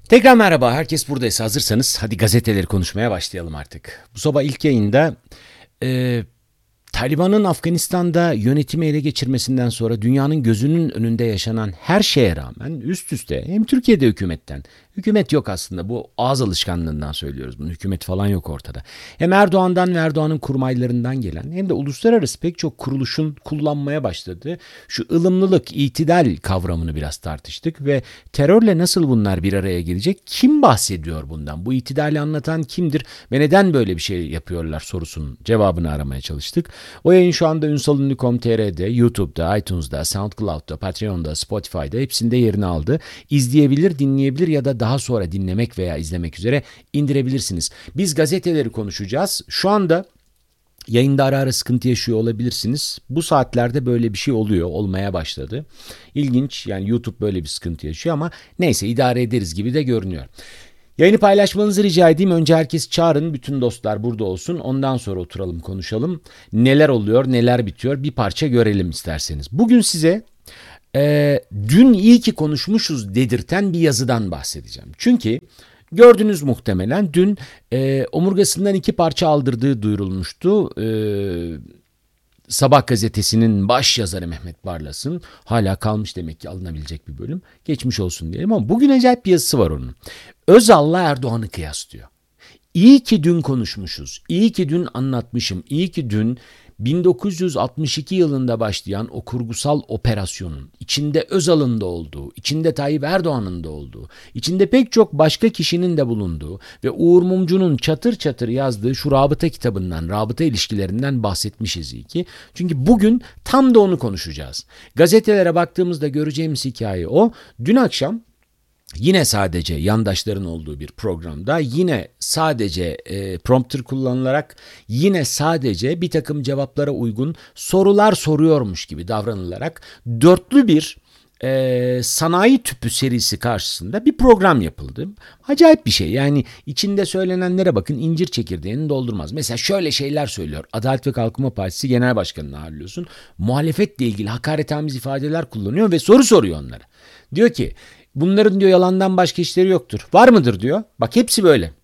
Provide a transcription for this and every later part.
Tekrar merhaba, herkes buradaysa hazırsanız hadi gazeteleri konuşmaya başlayalım artık. Bu sabah ilk yayında e, Taliban'ın Afganistan'da yönetimi ele geçirmesinden sonra dünyanın gözünün önünde yaşanan her şeye rağmen üst üste hem Türkiye'de hükümet yok aslında, bu ağız alışkanlığından söylüyoruz bunu, hükümet falan yok ortada. Hem Erdoğan'dan ve Erdoğan'ın kurmaylarından gelen hem de uluslararası pek çok kuruluşun kullanmaya başladığı şu ılımlılık, itidal kavramını biraz tartıştık ve terörle nasıl bunlar bir araya gelecek, kim bahsediyor bundan, bu itidali anlatan kimdir ve neden böyle bir şey yapıyorlar sorusunun cevabını aramaya çalıştık. O yayın şu anda ünsalünlü.com.tr'de, YouTube'da, iTunes'da, SoundCloud'da, Patreon'da, Spotify'da hepsinde yerini aldı. İzleyebilir, dinleyebilir ya da daha sonra dinlemek veya izlemek üzere indirebilirsiniz. Biz gazeteleri konuşacağız. Şu anda yayında ara ara sıkıntı yaşıyor olabilirsiniz. Bu saatlerde böyle bir şey oluyor, olmaya başladı. İlginç, yani YouTube böyle bir sıkıntı yaşıyor ama neyse idare ederiz gibi de görünüyor. Yayını paylaşmanızı rica edeyim. Önce herkes çağırın, bütün dostlar burada olsun. Ondan sonra oturalım, konuşalım. Neler oluyor, neler bitiyor bir parça görelim isterseniz. Bugün size dün iyi ki konuşmuşuz dedirten bir yazıdan bahsedeceğim. Çünkü gördünüz muhtemelen dün omurgasından 2 parça aldırdığı duyurulmuştu. Sabah gazetesinin baş yazarı Mehmet Barlas'ın, hala kalmış demek ki alınabilecek bir bölüm. Geçmiş olsun diyelim ama bugün acayip bir yazısı var onun. Özal'la Erdoğan'ı kıyaslıyor. İyi ki dün konuşmuşuz. İyi ki dün anlatmışım. İyi ki dün 1962 yılında başlayan o kurgusal operasyonun içinde Özal'ın da olduğu, içinde Tayyip Erdoğan'ın da olduğu, içinde pek çok başka kişinin de bulunduğu ve Uğur Mumcu'nun çatır çatır yazdığı şu rabıta kitabından, rabıta ilişkilerinden bahsetmişiz iyi ki. Çünkü bugün tam da onu konuşacağız. Gazetelere baktığımızda göreceğimiz hikaye o. Dün akşam yine sadece yandaşların olduğu bir programda, yine sadece prompter kullanılarak, yine sadece bir takım cevaplara uygun sorular soruyormuş gibi davranılarak dörtlü bir sanayi tüpü serisi karşısında bir program yapıldı. Acayip bir şey, yani içinde söylenenlere bakın, incir çekirdeğini doldurmaz. Mesela şöyle şeyler söylüyor Adalet ve Kalkınma Partisi Genel Başkanı'nı ağırlıyorsun. Muhalefetle ilgili hakaretamiz ifadeler kullanıyor ve soru soruyor onlara. Diyor ki bunların diyor yalandan başka işleri yoktur. Var mıdır diyor. Bak hepsi böyle.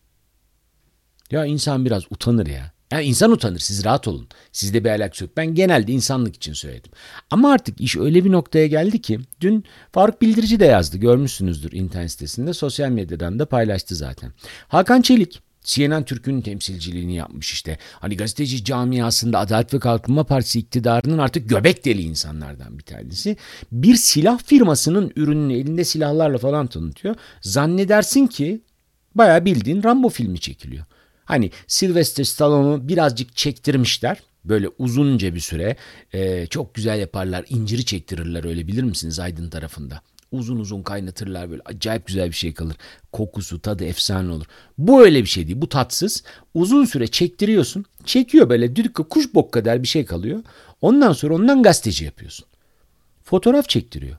Ya insan biraz utanır ya. Ya insan utanır, siz rahat olun. Sizde bir alakası yok. Ben genelde insanlık için söyledim. Ama artık iş öyle bir noktaya geldi ki dün Faruk Bildirici de yazdı. Görmüşsünüzdür internet sitesinde, sosyal medyadan da paylaştı zaten. Hakan Çelik CNN Türk'ün temsilciliğini yapmış işte. Hani gazeteci camiasında Adalet ve Kalkınma Partisi iktidarının artık göbek deliği insanlardan bir tanesi. Bir silah firmasının ürününü elinde silahlarla falan tanıtıyor. Zannedersin ki bayağı bildiğin Rambo filmi çekiliyor. Hani Sylvester Stallone'u birazcık çektirmişler. Böyle uzunca bir süre çok güzel yaparlar. İnciri çektirirler, öyle bilir misiniz, Aydın tarafında. Uzun uzun kaynatırlar, böyle acayip güzel bir şey kalır. Kokusu, tadı efsane olur. Bu öyle bir şey değil. Bu tatsız. Uzun süre çektiriyorsun. Çekiyor böyle düdük kuş bok kadar bir şey kalıyor. Ondan sonra ondan gazeteci yapıyorsun. Fotoğraf çektiriyor.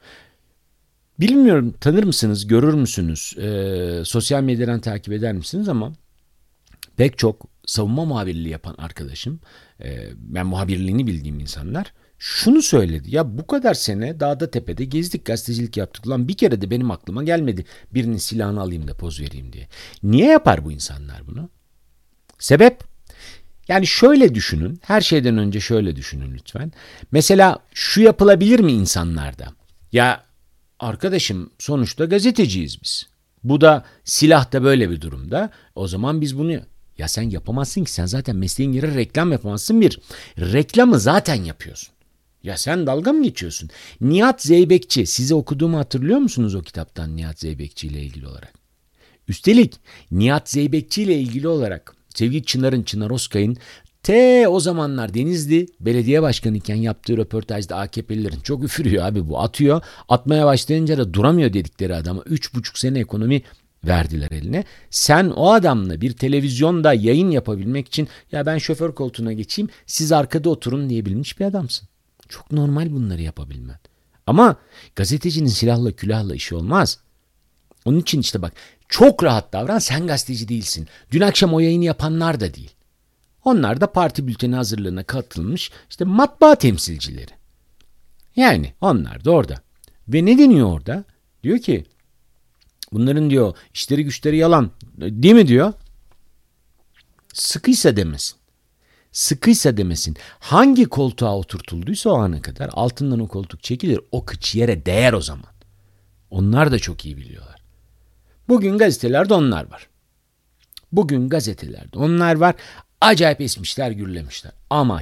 Bilmiyorum, tanır mısınız, görür müsünüz, sosyal medyadan takip eder misiniz ama pek çok savunma muhabirliği yapan arkadaşım, ben muhabirliğini bildiğim insanlar şunu söyledi. Ya bu kadar sene dağda tepede gezdik, gazetecilik yaptık. Lan bir kere de benim aklıma gelmedi birinin silahını alayım da poz vereyim diye. Niye yapar bu insanlar bunu? Sebep? Yani şöyle düşünün, her şeyden önce şöyle düşünün lütfen. Mesela şu yapılabilir mi insanlarda? Ya arkadaşım, sonuçta gazeteciyiz biz. Bu da, silah da böyle bir durumda. O zaman biz bunu... Ya sen yapamazsın ki, sen zaten mesleğin gereği reklam yapamazsın bir. Reklamı zaten yapıyorsun. Ya sen dalga mı geçiyorsun? Nihat Zeybekçi, size okuduğumu hatırlıyor musunuz o kitaptan, Nihat Zeybekçi ile ilgili olarak? Üstelik Nihat Zeybekçi ile ilgili olarak sevgili Çınar Oskay'ın o zamanlar Denizli belediye başkanı iken yaptığı röportajda AKP'lilerin çok üfürüyor abi bu, atıyor. Atmaya başlayınca da duramıyor dedikleri adama 3,5 sene ekonomi verdiler eline. Sen o adamla bir televizyonda yayın yapabilmek için ya ben şoför koltuğuna geçeyim, siz arkada oturun diyebilmiş bir adamsın. Çok normal bunları yapabilmen. Ama gazetecinin silahla külahla işi olmaz. Onun için işte bak, çok rahat davran, sen gazeteci değilsin. Dün akşam o yayını yapanlar da değil. Onlar da parti bülteni hazırlığına katılmış işte matbaa temsilcileri. Yani onlar da orada. Ve ne deniyor orada? Diyor ki Bunların diyor işleri güçleri yalan. Değil mi diyor? Sıkıysa demesin. Sıkıysa demesin. Hangi koltuğa oturtulduysa o ana kadar altından o koltuk çekilir. O kıç yere değer o zaman. Onlar da çok iyi biliyorlar. Bugün gazetelerde onlar var. Bugün gazetelerde onlar var. Acayip esmişler, gürlemişler.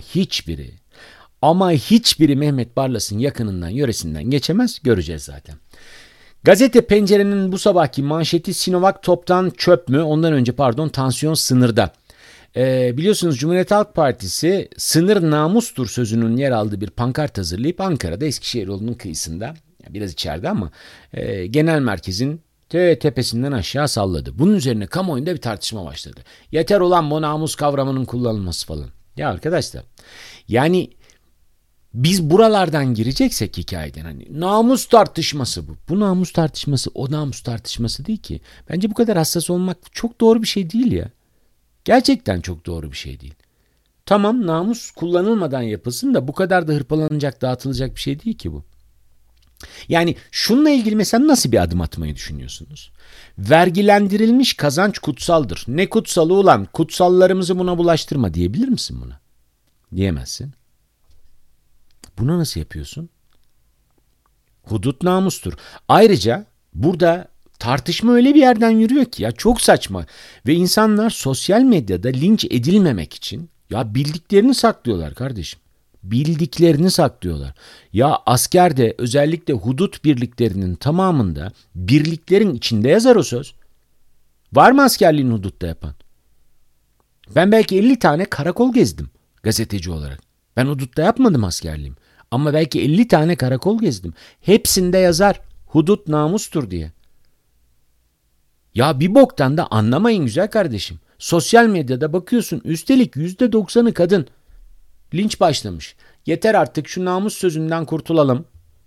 Ama hiçbiri Mehmet Barlas'ın yakınından, yöresinden geçemez. Göreceğiz zaten. Gazete Pencere'nin bu sabahki manşeti Sinovac toptan çöp mü? Ondan önce tansiyon sınırda. Biliyorsunuz Cumhuriyet Halk Partisi sınır namustur sözünün yer aldığı bir pankart hazırlayıp Ankara'da Eskişehir yolunun kıyısında, biraz içeride ama genel merkezin tepesinden aşağı salladı. Bunun üzerine kamuoyunda bir tartışma başladı. Yeter ulan bu namus kavramının kullanılması falan. Ya arkadaşlar yani biz buralardan gireceksek hikayeden hani namus tartışması bu. Bu namus tartışması o namus tartışması değil ki. Bence bu kadar hassas olmak çok doğru bir şey değil ya. Gerçekten çok doğru bir şey değil. Tamam namus kullanılmadan yapılsın da bu kadar da hırpalanacak, dağıtılacak bir şey değil ki bu. Yani şununla ilgili mesela nasıl bir adım atmayı düşünüyorsunuz? Vergilendirilmiş kazanç kutsaldır. Ne kutsalı ulan? Kutsallarımızı buna bulaştırma diyebilir misin buna? Diyemezsin. Bunu nasıl yapıyorsun? Hudut namustur. Ayrıca burada tartışma öyle bir yerden yürüyor ki ya çok saçma. Ve insanlar sosyal medyada linç edilmemek için ya bildiklerini saklıyorlar kardeşim. Bildiklerini saklıyorlar. Ya askerde özellikle hudut birliklerinin tamamında birliklerin içinde yazar o söz. Var mı askerliğini hudutta yapan? Ben belki 50 tane karakol gezdim gazeteci olarak. Ben hudutta yapmadım askerliğim. Ama belki 50 tane karakol gezdim. Hepsinde yazar hudut namustur diye. Ya bir boktan da anlamayın güzel kardeşim. Sosyal medyada bakıyorsun üstelik %90'ı kadın. Linç başlamış. Yeter artık şu namus sözünden kurtulalım.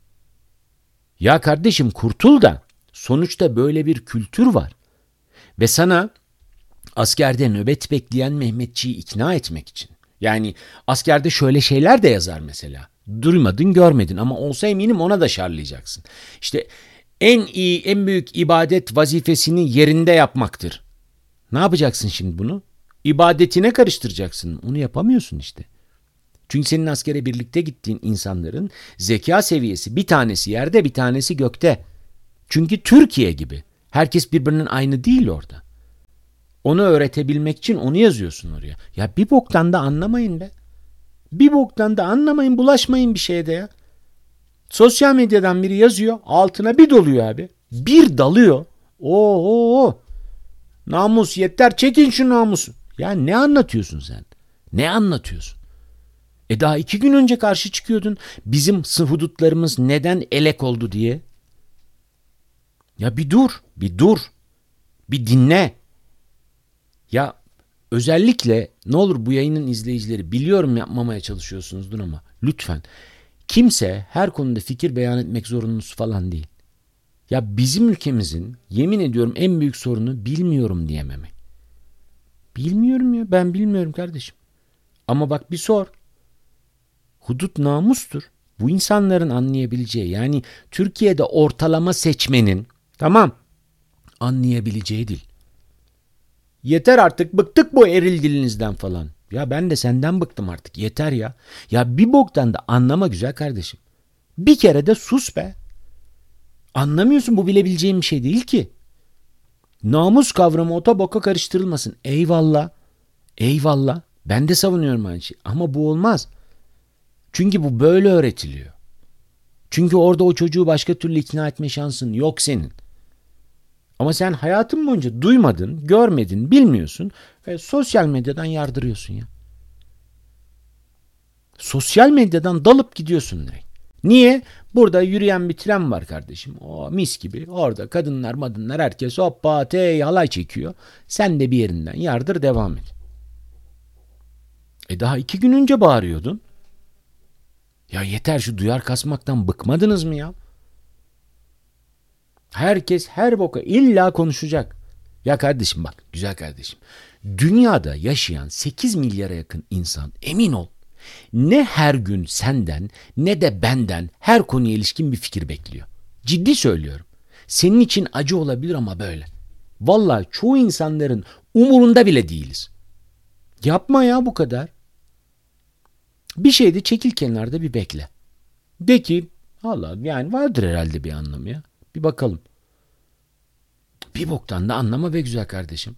Ya kardeşim kurtul da sonuçta böyle bir kültür var. Ve sana askerde nöbet bekleyen Mehmetçiği ikna etmek için. Yani askerde şöyle şeyler de yazar mesela. Duymadın görmedin ama olsa eminim ona da şarlayacaksın. İşte en büyük ibadet vazifesini yerinde yapmaktır. Ne yapacaksın şimdi bunu? İbadetine karıştıracaksın. Onu yapamıyorsun işte. Çünkü senin askere birlikte gittiğin insanların zeka seviyesi bir tanesi yerde bir tanesi gökte. Çünkü Türkiye gibi. Herkes birbirinin aynı değil orada. Onu öğretebilmek için onu yazıyorsun oraya. Ya bir boktan da anlamayın be. Bir boktan da anlamayın, bulaşmayın bir şeye de ya. Sosyal medyadan biri yazıyor, altına bir doluyor abi. Bir dalıyor. Oo. Namus yeter, çekin şu namusu. Ya ne anlatıyorsun sen? Ne anlatıyorsun? Daha 2 gün önce karşı çıkıyordun. Bizim hudutlarımız neden elek oldu diye. Ya bir dur. Bir dinle. Ya özellikle ne olur bu yayının izleyicileri biliyorum yapmamaya çalışıyorsunuzdur ama lütfen kimse her konuda fikir beyan etmek zorunlusu falan değil. Ya bizim ülkemizin yemin ediyorum en büyük sorunu bilmiyorum diyememek. Bilmiyorum ya ben bilmiyorum kardeşim. Ama bak bir sor. Hudut namustur. Bu insanların anlayabileceği yani Türkiye'de ortalama seçmenin tamam anlayabileceği dil. Yeter artık bıktık bu eril dilinizden falan. Ya ben de senden bıktım artık yeter ya. Ya bir boktan da anlama güzel kardeşim. Bir kere de sus be. Anlamıyorsun bu bilebileceğim bir şey değil ki. Namus kavramı ota boka karıştırılmasın. Eyvallah. Eyvallah. Ben de savunuyorum aynı şeyi. Ama bu olmaz. Çünkü bu böyle öğretiliyor. Çünkü orada o çocuğu başka türlü ikna etme şansın yok senin. Ama sen hayatın boyunca duymadın, görmedin, bilmiyorsun ve sosyal medyadan yardırıyorsun ya. Sosyal medyadan dalıp gidiyorsun direkt. Niye? Burada yürüyen bir tren var kardeşim. O mis gibi. Orada kadınlar, madınlar herkes hoppa halay çekiyor. Sen de bir yerinden yardır devam et. Daha 2 gün önce bağırıyordun. Ya yeter şu duyar kasmaktan bıkmadınız mı ya? Herkes her boka illa konuşacak. Ya kardeşim bak güzel kardeşim. Dünyada yaşayan 8 milyara yakın insan emin ol. Ne her gün senden ne de benden her konuya ilişkin bir fikir bekliyor. Ciddi söylüyorum. Senin için acı olabilir ama böyle. Vallahi çoğu insanların umurunda bile değiliz. Yapma ya bu kadar. Bir şeyde çekil kenarda bir bekle. De ki Allah yani vardır herhalde bir anlamı ya. Bir bakalım. Bir boktan da anlama be güzel kardeşim.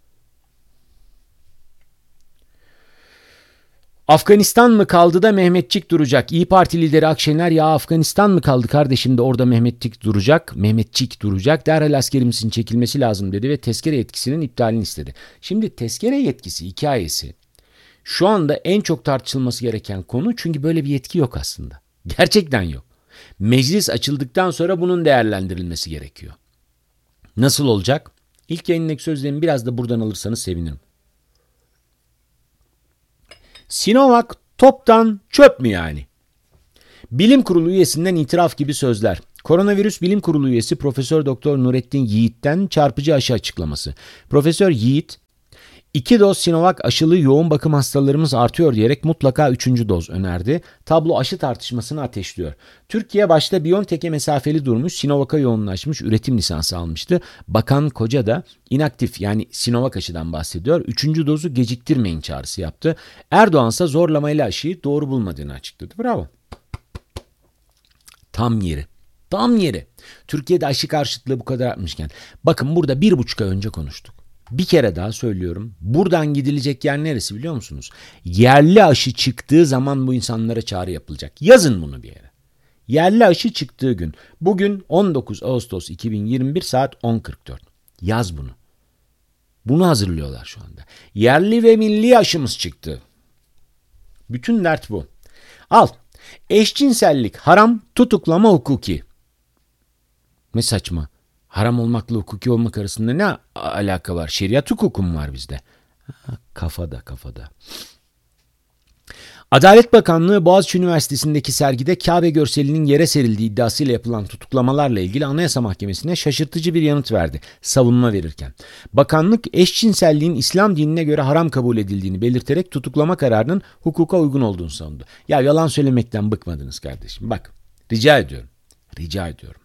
Afganistan mı kaldı da Mehmetçik duracak? İyi Parti lideri Akşener ya Afganistan mı kaldı kardeşim de orada Mehmetçik duracak. Derhal askerimizin çekilmesi lazım dedi ve tezkere yetkisinin iptalini istedi. Şimdi tezkere yetkisi hikayesi şu anda en çok tartışılması gereken konu çünkü böyle bir yetki yok aslında. Gerçekten yok. Meclis açıldıktan sonra bunun değerlendirilmesi gerekiyor. Nasıl olacak? İlk yayındaki sözlerimi biraz da buradan alırsanız sevinirim. Sinovac toptan çöp mü yani? Bilim Kurulu üyesinden itiraf gibi sözler. Koronavirüs Bilim Kurulu üyesi Profesör Doktor Nurettin Yiğit'ten çarpıcı aşı açıklaması. Profesör Yiğit, 2 doz Sinovac aşılı yoğun bakım hastalarımız artıyor diyerek mutlaka 3. doz önerdi. Tablo aşı tartışmasını ateşliyor. Türkiye başta BioNTech'e mesafeli durmuş, Sinovac'a yoğunlaşmış, üretim lisansı almıştı. Bakan Koca da inaktif yani Sinovac aşıdan bahsediyor. 3. dozu geciktirmeyin çağrısı yaptı. Erdoğan ise zorlamayla aşıyı doğru bulmadığını açıkladı. Bravo. Tam yeri. Tam yeri. Türkiye'de aşı karşıtlığı bu kadar artmışken. Bakın burada 1,5 ay önce konuştuk. Bir kere daha söylüyorum. Buradan gidilecek yer neresi biliyor musunuz? Yerli aşı çıktığı zaman bu insanlara çağrı yapılacak. Yazın bunu bir yere. Yerli aşı çıktığı gün. Bugün 19 Ağustos 2021 saat 10.44. Yaz bunu. Bunu hazırlıyorlar şu anda. Yerli ve milli aşımız çıktı. Bütün dert bu. Al. Eşcinsellik haram, tutuklama hukuki. Ne saçma. Haram olmakla hukuki olmak arasında ne alaka var? Şeriat hukuku mu var bizde? Kafada. Adalet Bakanlığı Boğaziçi Üniversitesi'ndeki sergide Kabe görselinin yere serildiği iddiasıyla yapılan tutuklamalarla ilgili Anayasa Mahkemesi'ne şaşırtıcı bir yanıt verdi savunma verirken. Bakanlık eşcinselliğin İslam dinine göre haram kabul edildiğini belirterek tutuklama kararının hukuka uygun olduğunu savundu. Ya yalan söylemekten bıkmadınız kardeşim. Bak rica ediyorum.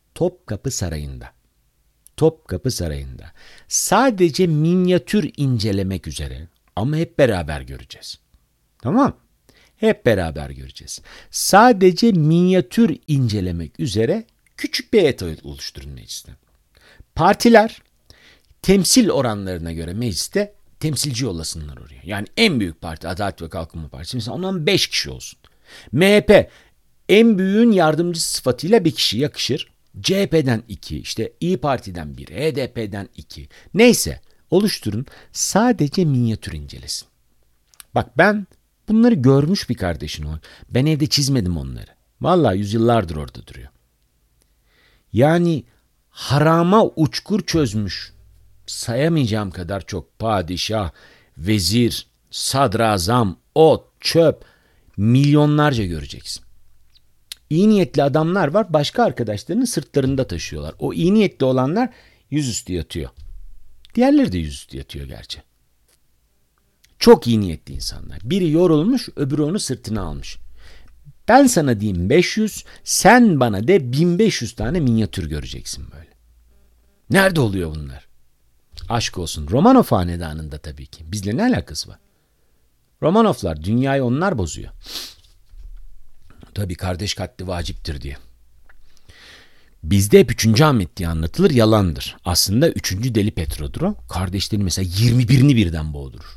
Topkapı Sarayı'nda sadece minyatür incelemek üzere ama hep beraber göreceğiz. Tamam? Hep beraber göreceğiz. Sadece minyatür incelemek üzere küçük bir heyet oluşturun mecliste. Partiler temsil oranlarına göre mecliste temsilci yollasınlar oraya. Yani en büyük parti Adalet ve Kalkınma Partisi mesela ondan 5 kişi olsun. MHP en büyüğün yardımcısı sıfatıyla bir kişi yakışır. CHP'den 2, işte İyi Parti'den 1, HDP'den 2. Neyse oluşturun sadece minyatür incelesin. Bak ben bunları görmüş bir kardeşin ol. Ben evde çizmedim onları. Vallahi yüzyıllardır orada duruyor. Yani harama uçkur çözmüş. Sayamayacağım kadar çok padişah, vezir, sadrazam, ot, çöp milyonlarca göreceksin. İyi niyetli adamlar var başka arkadaşlarının sırtlarında taşıyorlar. O iyi niyetli olanlar yüzüstü yatıyor. Diğerleri de yüzüstü yatıyor gerçi. Çok iyi niyetli insanlar. Biri yorulmuş öbürü onu sırtına almış. Ben sana diyeyim 500 sen bana de 1500 tane minyatür göreceksin böyle. Nerede oluyor bunlar? Aşk olsun Romanov hanedanında tabii ki. Bizle ne alakası var? Romanovlar dünyayı onlar bozuyor. Tabii kardeş katli vaciptir diye. Bizde hep 3. Ahmet diye anlatılır yalandır. Aslında 3. Deli Petro'dur o. Kardeşlerini mesela 21'ini birden boğdurur.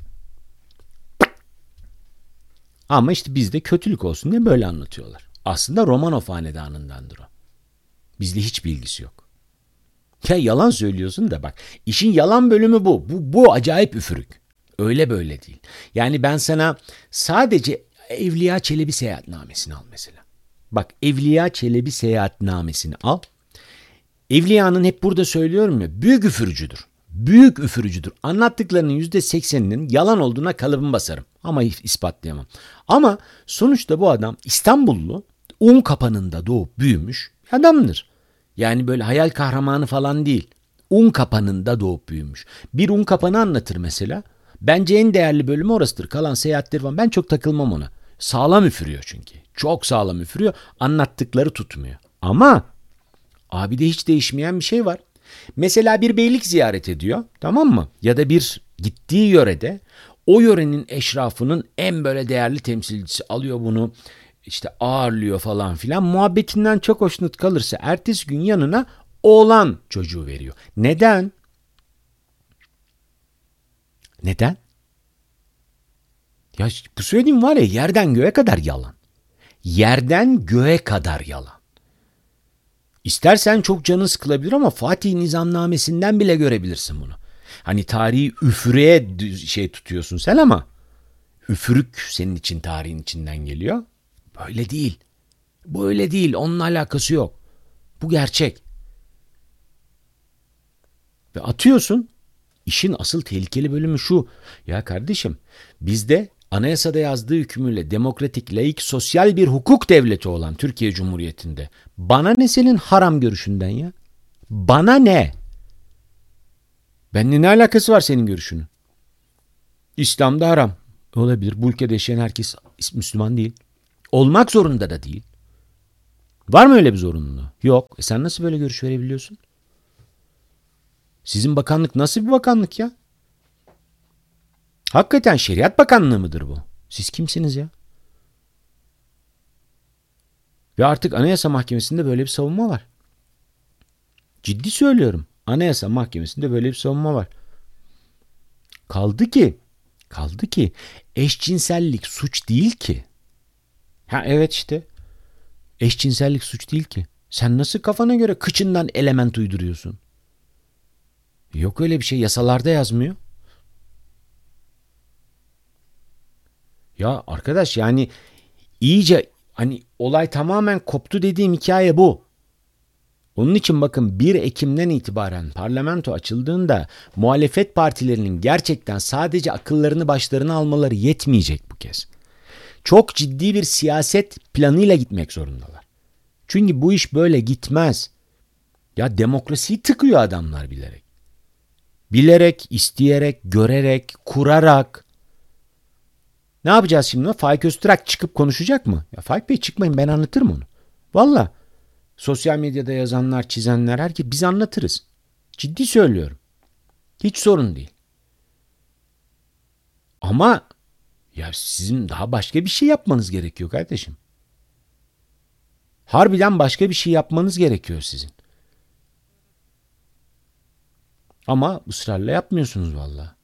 Ama işte bizde kötülük olsun diye böyle anlatıyorlar. Aslında Romanov hanedanındandır o. Bizde hiç bilgisi yok. Ya yalan söylüyorsun da bak işin yalan bölümü bu. Bu acayip üfürük. Öyle böyle değil. Yani ben sana sadece Evliya Çelebi seyahatnamesini al mesela. Bak Evliya Çelebi seyahatnamesini al. Evliyanın hep burada söylüyorum ya büyük üfürücüdür. Büyük üfürücüdür. Anlattıklarının %80'inin yalan olduğuna kalıbımı basarım. Ama ispatlayamam. Ama sonuçta bu adam İstanbullu, un kapanında doğup büyümüş adamdır. Yani böyle hayal kahramanı falan değil. Un kapanında doğup büyümüş. Bir un kapanı anlatır mesela. Bence en değerli bölümü orasıdır. Kalan seyahatleri falan ben çok takılmam ona. Sağlam üfürüyor çünkü. Çok sağlam üfürüyor. Anlattıkları tutmuyor. Abi de hiç değişmeyen bir şey var. Mesela bir beylik ziyaret ediyor, tamam mı? Ya da bir gittiği yörede o yörenin eşrafının en böyle değerli temsilcisi alıyor bunu, işte ağırlıyor falan filan. Muhabbetinden çok hoşnut kalırsa ertesi gün yanına oğlan çocuğu veriyor. Neden? Neden? Ya bu söylediğim var ya, yerden göğe kadar yalan. Yerden göğe kadar yalan. İstersen çok canın sıkılabilir ama Fatih Nizamnamesi'nden bile görebilirsin bunu. Hani tarihi üfürüğe tutuyorsun sen ama üfürük senin için tarihin içinden geliyor. Böyle değil. Böyle değil. Onunla alakası yok. Bu gerçek. Ve atıyorsun. İşin asıl tehlikeli bölümü şu. Ya kardeşim, bizde anayasada yazdığı hükmüyle demokratik, laik, sosyal bir hukuk devleti olan Türkiye Cumhuriyeti'nde bana ne senin haram görüşünden ya? Bana ne? Benimle ne alakası var senin görüşünün? İslam'da haram. Olabilir. Bu ülkede yaşayan herkes Müslüman değil. Olmak zorunda da değil. Var mı öyle bir zorunluluğu? Yok. Sen nasıl böyle görüş verebiliyorsun? Sizin bakanlık nasıl bir bakanlık ya? Hakikaten Şeriat Bakanlığı mıdır bu? Siz kimsiniz ya? Ve artık Anayasa Mahkemesi'nde böyle bir savunma var. Ciddi söylüyorum. Anayasa Mahkemesi'nde böyle bir savunma var. Kaldı ki eşcinsellik suç değil ki. Ha evet işte. Eşcinsellik suç değil ki. Sen nasıl kafana göre kıçından element uyduruyorsun? Yok öyle bir şey. Yasalarda yazmıyor. Ya arkadaş, yani iyice hani olay tamamen koptu dediğim hikaye bu. Onun için bakın, 1 Ekim'den itibaren parlamento açıldığında muhalefet partilerinin gerçekten sadece akıllarını başlarına almaları yetmeyecek bu kez. Çok ciddi bir siyaset planıyla gitmek zorundalar. Çünkü bu iş böyle gitmez. Ya demokrasiyi tıkıyor adamlar bilerek. Bilerek, isteyerek, görerek, kurarak. Ne yapacağız şimdi? Faik Öztürk çıkıp konuşacak mı? Ya Faik Bey çıkmayın, ben anlatırım onu. Valla. Sosyal medyada yazanlar, çizenler, herkes biz anlatırız. Ciddi söylüyorum. Hiç sorun değil. Ama ya sizin daha başka bir şey yapmanız gerekiyor kardeşim. Harbiden başka bir şey yapmanız gerekiyor sizin. Ama ısrarla yapmıyorsunuz valla.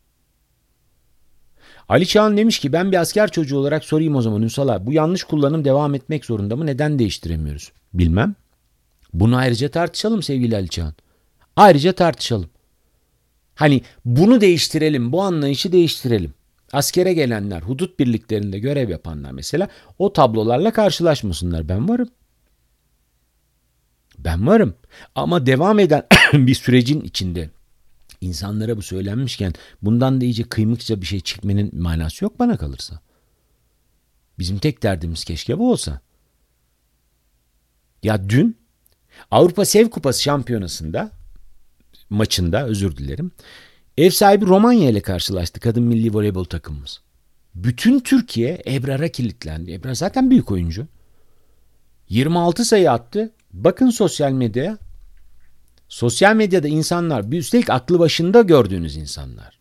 Ali Çağan demiş ki, ben bir asker çocuğu olarak sorayım o zaman Ünsal abi. Bu yanlış kullanım devam etmek zorunda mı? Neden değiştiremiyoruz? Bilmem. Bunu ayrıca tartışalım sevgili Ali Çağan. Ayrıca tartışalım. Hani bunu değiştirelim, bu anlayışı değiştirelim. Askere gelenler, hudut birliklerinde görev yapanlar mesela o tablolarla karşılaşmasınlar. Ben varım. Ben varım. Ama devam eden bir sürecin içinde insanlara bu söylenmişken bundan da iyice kıymıkça bir şey çekmenin manası yok bana kalırsa. Bizim tek derdimiz keşke bu olsa. Ya dün Avrupa Sev Kupası şampiyonasında maçında, özür dilerim, ev sahibi Romanya ile karşılaştı kadın milli voleybol takımımız. Bütün Türkiye Ebrar'a kilitlendi. Ebrar zaten büyük oyuncu. 26 sayı attı. Bakın sosyal medyaya. Sosyal medyada insanlar, üstelik aklı başında gördüğünüz insanlar.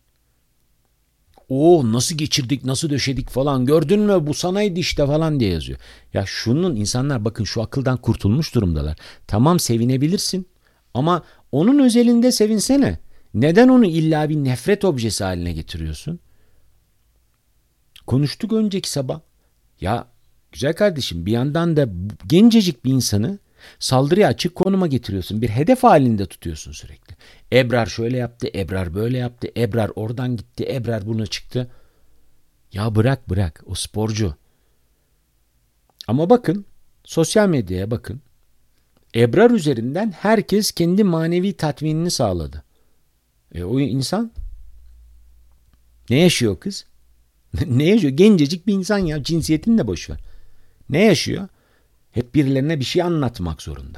O nasıl geçirdik, nasıl döşedik falan, gördün mü bu sanaydı işte falan diye yazıyor. Ya şunun, insanlar bakın şu akıldan kurtulmuş durumdalar. Tamam, sevinebilirsin ama onun özelinde sevinsene. Neden onu illa bir nefret objesi haline getiriyorsun? Konuştuk önceki sabah. Ya güzel kardeşim, bir yandan da gencecik bir insanı saldırıya açık konuma getiriyorsun. Bir hedef halinde tutuyorsun sürekli. Ebrar şöyle yaptı, Ebrar böyle yaptı, Ebrar oradan gitti, Ebrar buna çıktı. Ya bırak, o sporcu. Ama bakın, sosyal medyaya bakın. Ebrar üzerinden herkes kendi manevi tatminini sağladı. O insan ne yaşıyor kız? Ne yaşıyor? Gencecik bir insan ya. Cinsiyetini de boş ver. Ne yaşıyor? Hep birilerine bir şey anlatmak zorunda.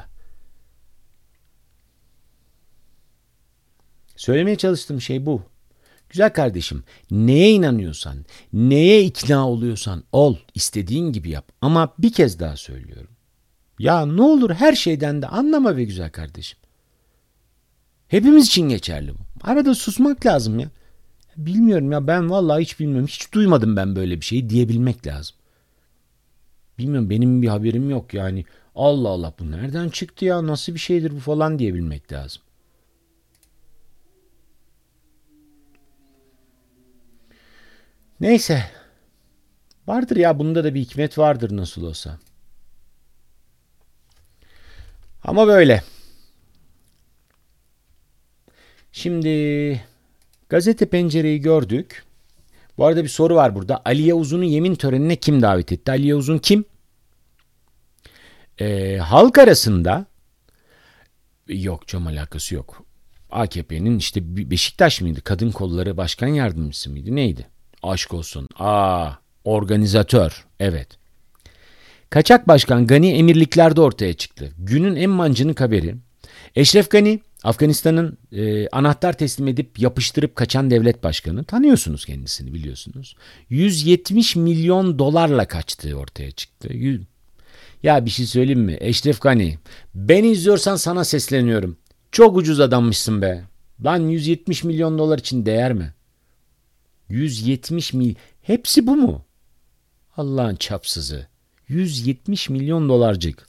Söylemeye çalıştığım şey bu. Güzel kardeşim, neye inanıyorsan, neye ikna oluyorsan ol, istediğin gibi yap. Ama bir kez daha söylüyorum. Ya ne olur her şeyden de anlama be güzel kardeşim. Hepimiz için geçerli bu. Arada susmak lazım ya. Bilmiyorum ya, ben vallahi hiç bilmiyorum. Hiç duymadım ben böyle bir şeyi diyebilmek lazım. Bilmiyorum, benim bir haberim yok yani. Allah Allah, bu nereden çıktı ya, nasıl bir şeydir bu falan diyebilmek lazım. Neyse, vardır ya, bunda da bir hikmet vardır nasıl olsa. Ama böyle. Şimdi gazete pencereyi gördük. Bu arada bir soru var burada. Ali Yavuz'un yemin törenine kim davet etti? Ali Yavuz'un kim? Halk arasında yok canım, alakası yok. AKP'nin işte Beşiktaş mıydı? Kadın Kolları Başkan Yardımcısı mıydı? Neydi? Aşk olsun. Organizatör. Evet. Kaçak Başkan Gani emirliklerde ortaya çıktı. Günün en mancınık haberi. Eşref Gani, Afganistan'ın anahtar teslim edip yapıştırıp kaçan devlet başkanı. Tanıyorsunuz kendisini, biliyorsunuz. 170 milyon dolarla kaçtığı ortaya çıktı. Ya bir şey söyleyeyim mi? Eşref Gani, beni izliyorsan sana sesleniyorum. Çok ucuz adammışsın be. Lan 170 milyon dolar için değer mi? 170 mil. Hepsi bu mu? Allah'ın çapsızı. 170 milyon dolarcık.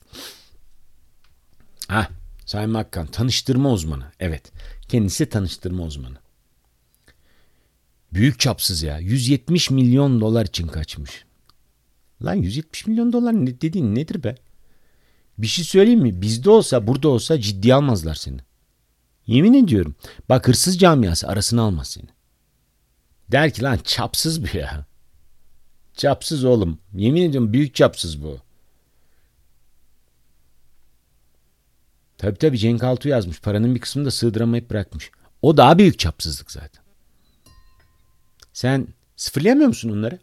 Hah, Sayın Akkan tanıştırma uzmanı. Evet, kendisi tanıştırma uzmanı. Büyük çapsız ya. 170 milyon dolar için kaçmış. Lan 170 milyon dolar ne dediğin nedir be? Bir şey söyleyeyim mi? Bizde olsa, burada olsa ciddiye almazlar seni. Yemin ediyorum. Bak, hırsız camiası arasına almaz seni. Der ki lan çapsız bu ya. Çapsız oğlum. Yemin ediyorum büyük çapsız bu. Tabii Cenk Altuğ yazmış. Paranın bir kısmını da sığdıramayıp bırakmış. O daha büyük çapsızlık zaten. Sen sıfırlayamıyor musun onları?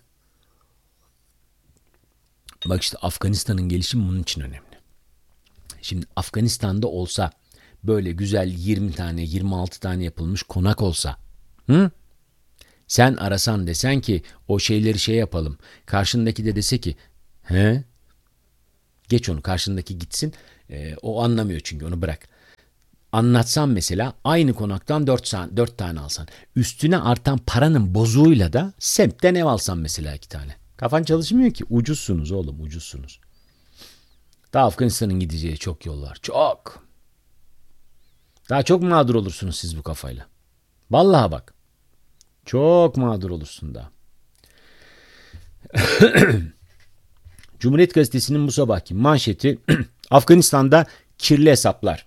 Bak işte Afganistan'ın gelişimi bunun için önemli. Şimdi Afganistan'da olsa böyle güzel 20 tane 26 tane yapılmış konak olsa, hı? Sen arasan desen ki o şeyleri şey yapalım. Karşındaki de dese ki he? Geç onu, karşındaki gitsin. O anlamıyor çünkü, onu bırak. Anlatsan mesela aynı konaktan 4 tane alsan. Üstüne artan paranın bozuğuyla da semtten ev alsan mesela 2 tane. Kafan çalışmıyor ki. Ucuzsunuz oğlum, ucuzsunuz. Daha Afganistan'ın gideceği çok yol var. Çok. Daha çok mağdur olursunuz siz bu kafayla. Vallahi bak. Çok mağdur olursun daha. Cumhuriyet Gazetesi'nin bu sabahki manşeti Afganistan'da kirli hesaplar.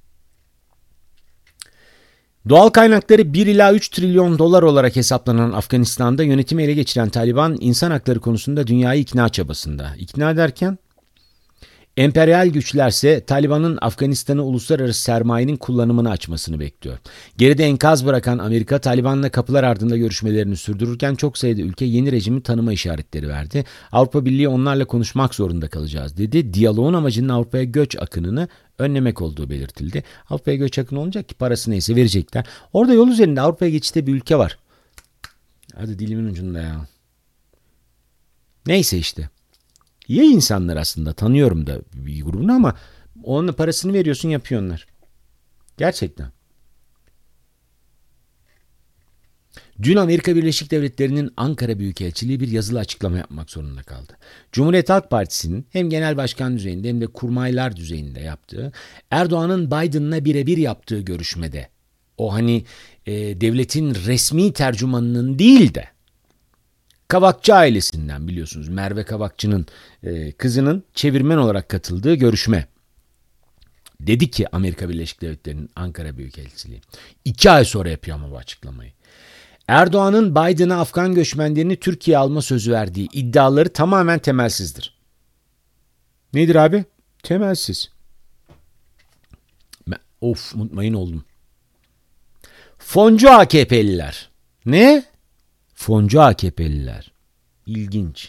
Doğal kaynakları 1 ila 3 trilyon dolar olarak hesaplanan Afganistan'da yönetimi ele geçiren Taliban insan hakları konusunda dünyayı ikna çabasında. İkna derken emperyal güçlerse Taliban'ın Afganistan'ı uluslararası sermayenin kullanımını açmasını bekliyor. Geride enkaz bırakan Amerika, Taliban'la kapılar ardında görüşmelerini sürdürürken çok sayıda ülke yeni rejimi tanıma işaretleri verdi. Avrupa Birliği onlarla konuşmak zorunda kalacağız dedi. Diyaloğun amacının Avrupa'ya göç akınını önlemek olduğu belirtildi. Avrupa'ya göç akını olacak ki parası neyse verecekler. Orada yol üzerinde Avrupa'ya geçişte bir ülke var. Hadi dilimin ucunda ya. Neyse işte. İyi insanlar aslında, tanıyorum da bir grubunu ama onun parasını veriyorsun, yapıyor onlar. Gerçekten. Dün Amerika Birleşik Devletleri'nin Ankara Büyükelçiliği bir yazılı açıklama yapmak zorunda kaldı. Cumhuriyet Halk Partisi'nin hem genel başkan düzeyinde hem de kurmaylar düzeyinde yaptığı, Erdoğan'ın Biden'la birebir yaptığı görüşmede, o hani devletin resmi tercümanının değil de Kavakçı ailesinden, biliyorsunuz Merve Kavakçı'nın kızının çevirmen olarak katıldığı görüşme. Dedi ki Amerika Birleşik Devletleri'nin Ankara Büyükelçiliği 2 ay sonra yapıyor ama bu açıklamayı. Erdoğan'ın Biden'a Afgan göçmenlerini Türkiye'ye alma sözü verdiği iddiaları tamamen temelsizdir. Nedir abi? Temelsiz. Mutmain oldum. Foncu AKP'liler. Ne? Foncu AKP'liler. İlginç.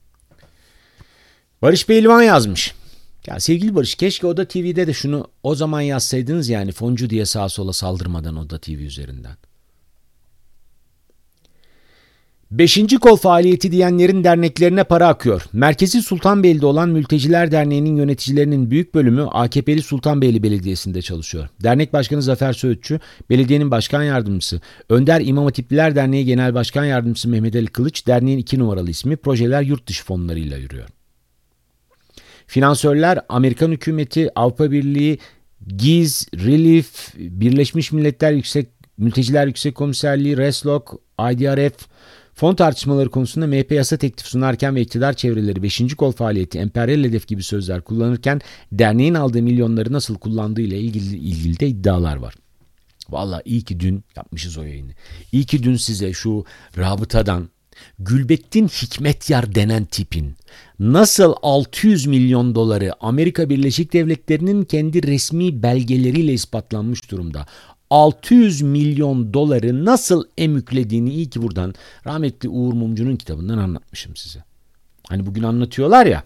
Barış Pehlivan yazmış. Ya sevgili Barış, keşke Oda TV'de de şunu o zaman yazsaydınız, yani foncu diye sağa sola saldırmadan Oda TV üzerinden. Beşinci kol faaliyeti diyenlerin derneklerine para akıyor. Merkezi Sultanbeyli'de olan Mülteciler Derneği'nin yöneticilerinin büyük bölümü AKP'li Sultanbeyli Belediyesi'nde çalışıyor. Dernek Başkanı Zafer Söğütçü, belediyenin başkan yardımcısı, Önder İmam Hatipliler Derneği Genel Başkan Yardımcısı Mehmet Ali Kılıç, derneğin 2 numaralı ismi, projeler yurt dışı fonlarıyla yürüyor. Finansörler Amerikan hükümeti, Avrupa Birliği, GİZ, Relief, Birleşmiş Milletler Mülteciler Yüksek Komiserliği, RESLOK, IDRF, fon tartışmaları konusunda MHP yasa teklif sunarken ve iktidar çevreleri 5. kol faaliyeti, emperyal hedef gibi sözler kullanırken derneğin aldığı milyonları nasıl kullandığı ile ilgili de iddialar var. Vallahi iyi ki dün yapmışız o yayını. İyi ki dün size şu rabıtadan Gülbettin Hikmetyar denen tipin nasıl 600 milyon doları Amerika Birleşik Devletleri'nin kendi resmi belgeleriyle ispatlanmış durumda. 600 milyon doları nasıl emüklediğini iyi ki buradan rahmetli Uğur Mumcu'nun kitabından anlatmışım size. Hani bugün anlatıyorlar ya.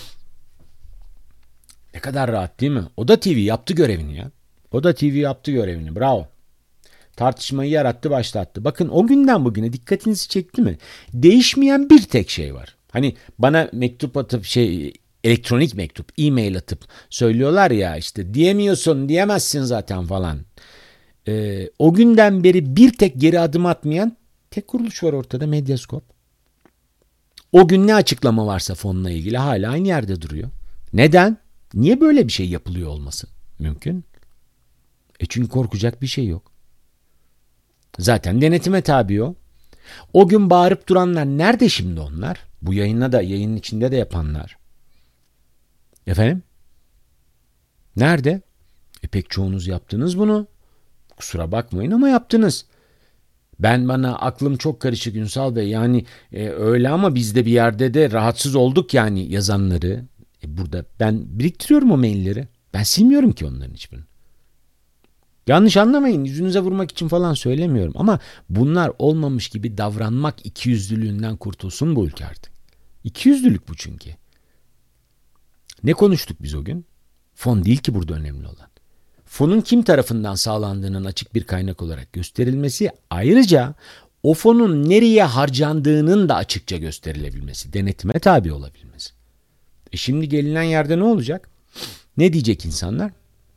Ne kadar rahat değil mi? Oda TV yaptı görevini ya. Oda TV yaptı görevini. Bravo. Tartışmayı yarattı, başlattı. Bakın o günden bugüne dikkatinizi çekti mi? Değişmeyen bir tek şey var. Hani bana mektup atıp elektronik mektup, e-mail atıp söylüyorlar ya işte diyemiyorsun, diyemezsin zaten falan. O günden beri bir tek geri adım atmayan tek kuruluş var ortada, Medyaskop. O gün ne açıklama varsa fonla ilgili hala aynı yerde duruyor. Neden? Niye böyle bir şey yapılıyor olması mümkün? Çünkü korkacak bir şey yok. Zaten denetime tabi o. O gün bağırıp duranlar nerede şimdi onlar? Bu yayının içinde de yapanlar. Efendim? Nerede? Pek çoğunuz yaptınız bunu. Kusura bakmayın ama yaptınız. Bana aklım çok karışık Ünsal Bey. Yani öyle ama biz de bir yerde de rahatsız olduk yani yazanları. Burada ben biriktiriyorum o mailleri. Ben silmiyorum ki onların hiçbirini. Yanlış anlamayın, yüzünüze vurmak için falan söylemiyorum ama bunlar olmamış gibi davranmak ikiyüzlülüğünden kurtulsun bu ülke artık. İkiyüzlülük bu çünkü. Ne konuştuk biz o gün? Fon değil ki burada önemli olan. Fonun kim tarafından sağlandığının açık bir kaynak olarak gösterilmesi, ayrıca o fonun nereye harcandığının da açıkça gösterilebilmesi, denetime tabi olabilmesi. Şimdi gelinen yerde ne olacak? Ne diyecek insanlar?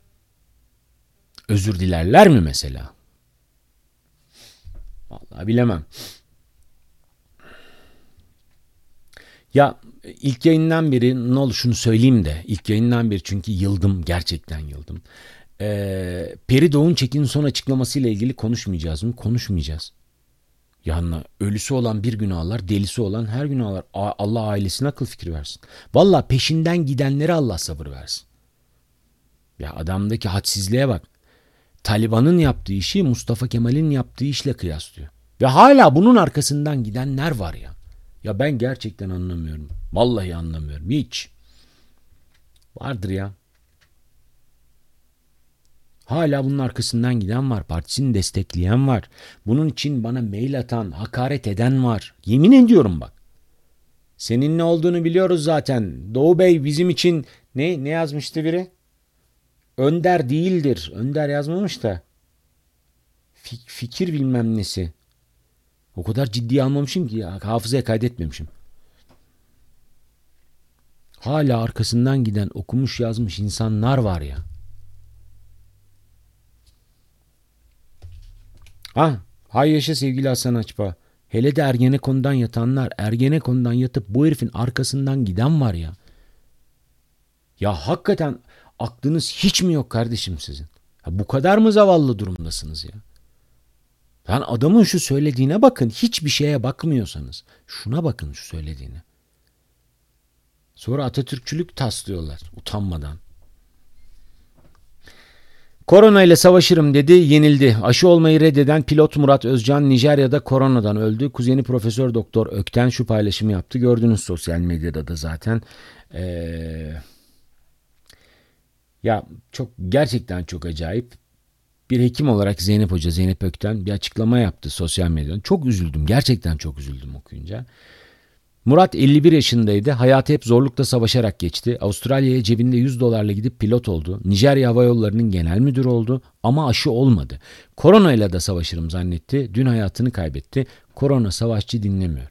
Özür dilerler mi mesela? Vallahi bilemem. Ya ilk yayından beri ne olur şunu söyleyeyim de, ilk yayından beri çünkü yıldım, gerçekten yıldım. Peri Doğunçekin son açıklamasıyla ilgili konuşmayacağız mı? Konuşmayacağız. Yani ölüsü olan bir gün ağlar, delisi olan her gün ağlar. Allah ailesine akıl fikri versin. Vallahi peşinden gidenlere Allah sabır versin. Ya adamdaki hadsizliğe bak. Taliban'ın yaptığı işi Mustafa Kemal'in yaptığı işle kıyaslıyor. Ve hala bunun arkasından gidenler var ya. Ya ben gerçekten anlamıyorum. Vallahi anlamıyorum. Hiç. Vardır ya. Hala bunun arkasından giden var. Partisini destekleyen var. Bunun için bana mail atan, hakaret eden var. Yemin ediyorum bak. Senin ne olduğunu biliyoruz zaten. Doğu Bey bizim için ne yazmıştı biri? Önder değildir. Önder yazmamış da. Fikir bilmem nesi. O kadar ciddiye almamışım ki ya, hafızaya kaydetmemişim. Hala arkasından giden okumuş yazmış insanlar var ya. Hay yaşa sevgili Hasan Açpa. Hele de Ergenekon'dan yatanlar, Ergenekon'dan yatıp bu herifin arkasından giden var ya. Ya hakikaten aklınız hiç mi yok kardeşim sizin? Ya bu kadar mı zavallı durumdasınız ya? Yani adamın şu söylediğine bakın, hiçbir şeye bakmıyorsanız. Şuna bakın şu söylediğine. Sonra Atatürkçülük taslıyorlar utanmadan. Korona ile savaşırım dedi, yenildi. Aşı olmayı reddeden pilot Murat Özcan Nijerya'da koronadan öldü. Kuzeni Profesör Doktor Ökten şu paylaşımı yaptı. Gördünüz sosyal medyada da zaten. Ya çok gerçekten çok acayip. Bir hekim olarak Zeynep Ökten bir açıklama yaptı sosyal medyadan. Çok üzüldüm. Gerçekten çok üzüldüm okuyunca. Murat 51 yaşındaydı. Hayatı hep zorlukla savaşarak geçti. Avustralya'ya cebinde $100'la gidip pilot oldu. Nijerya Hava Yolları'nın genel müdürü oldu ama aşı olmadı. Koronayla da savaşırım zannetti. Dün hayatını kaybetti. Korona savaşçı dinlemiyor.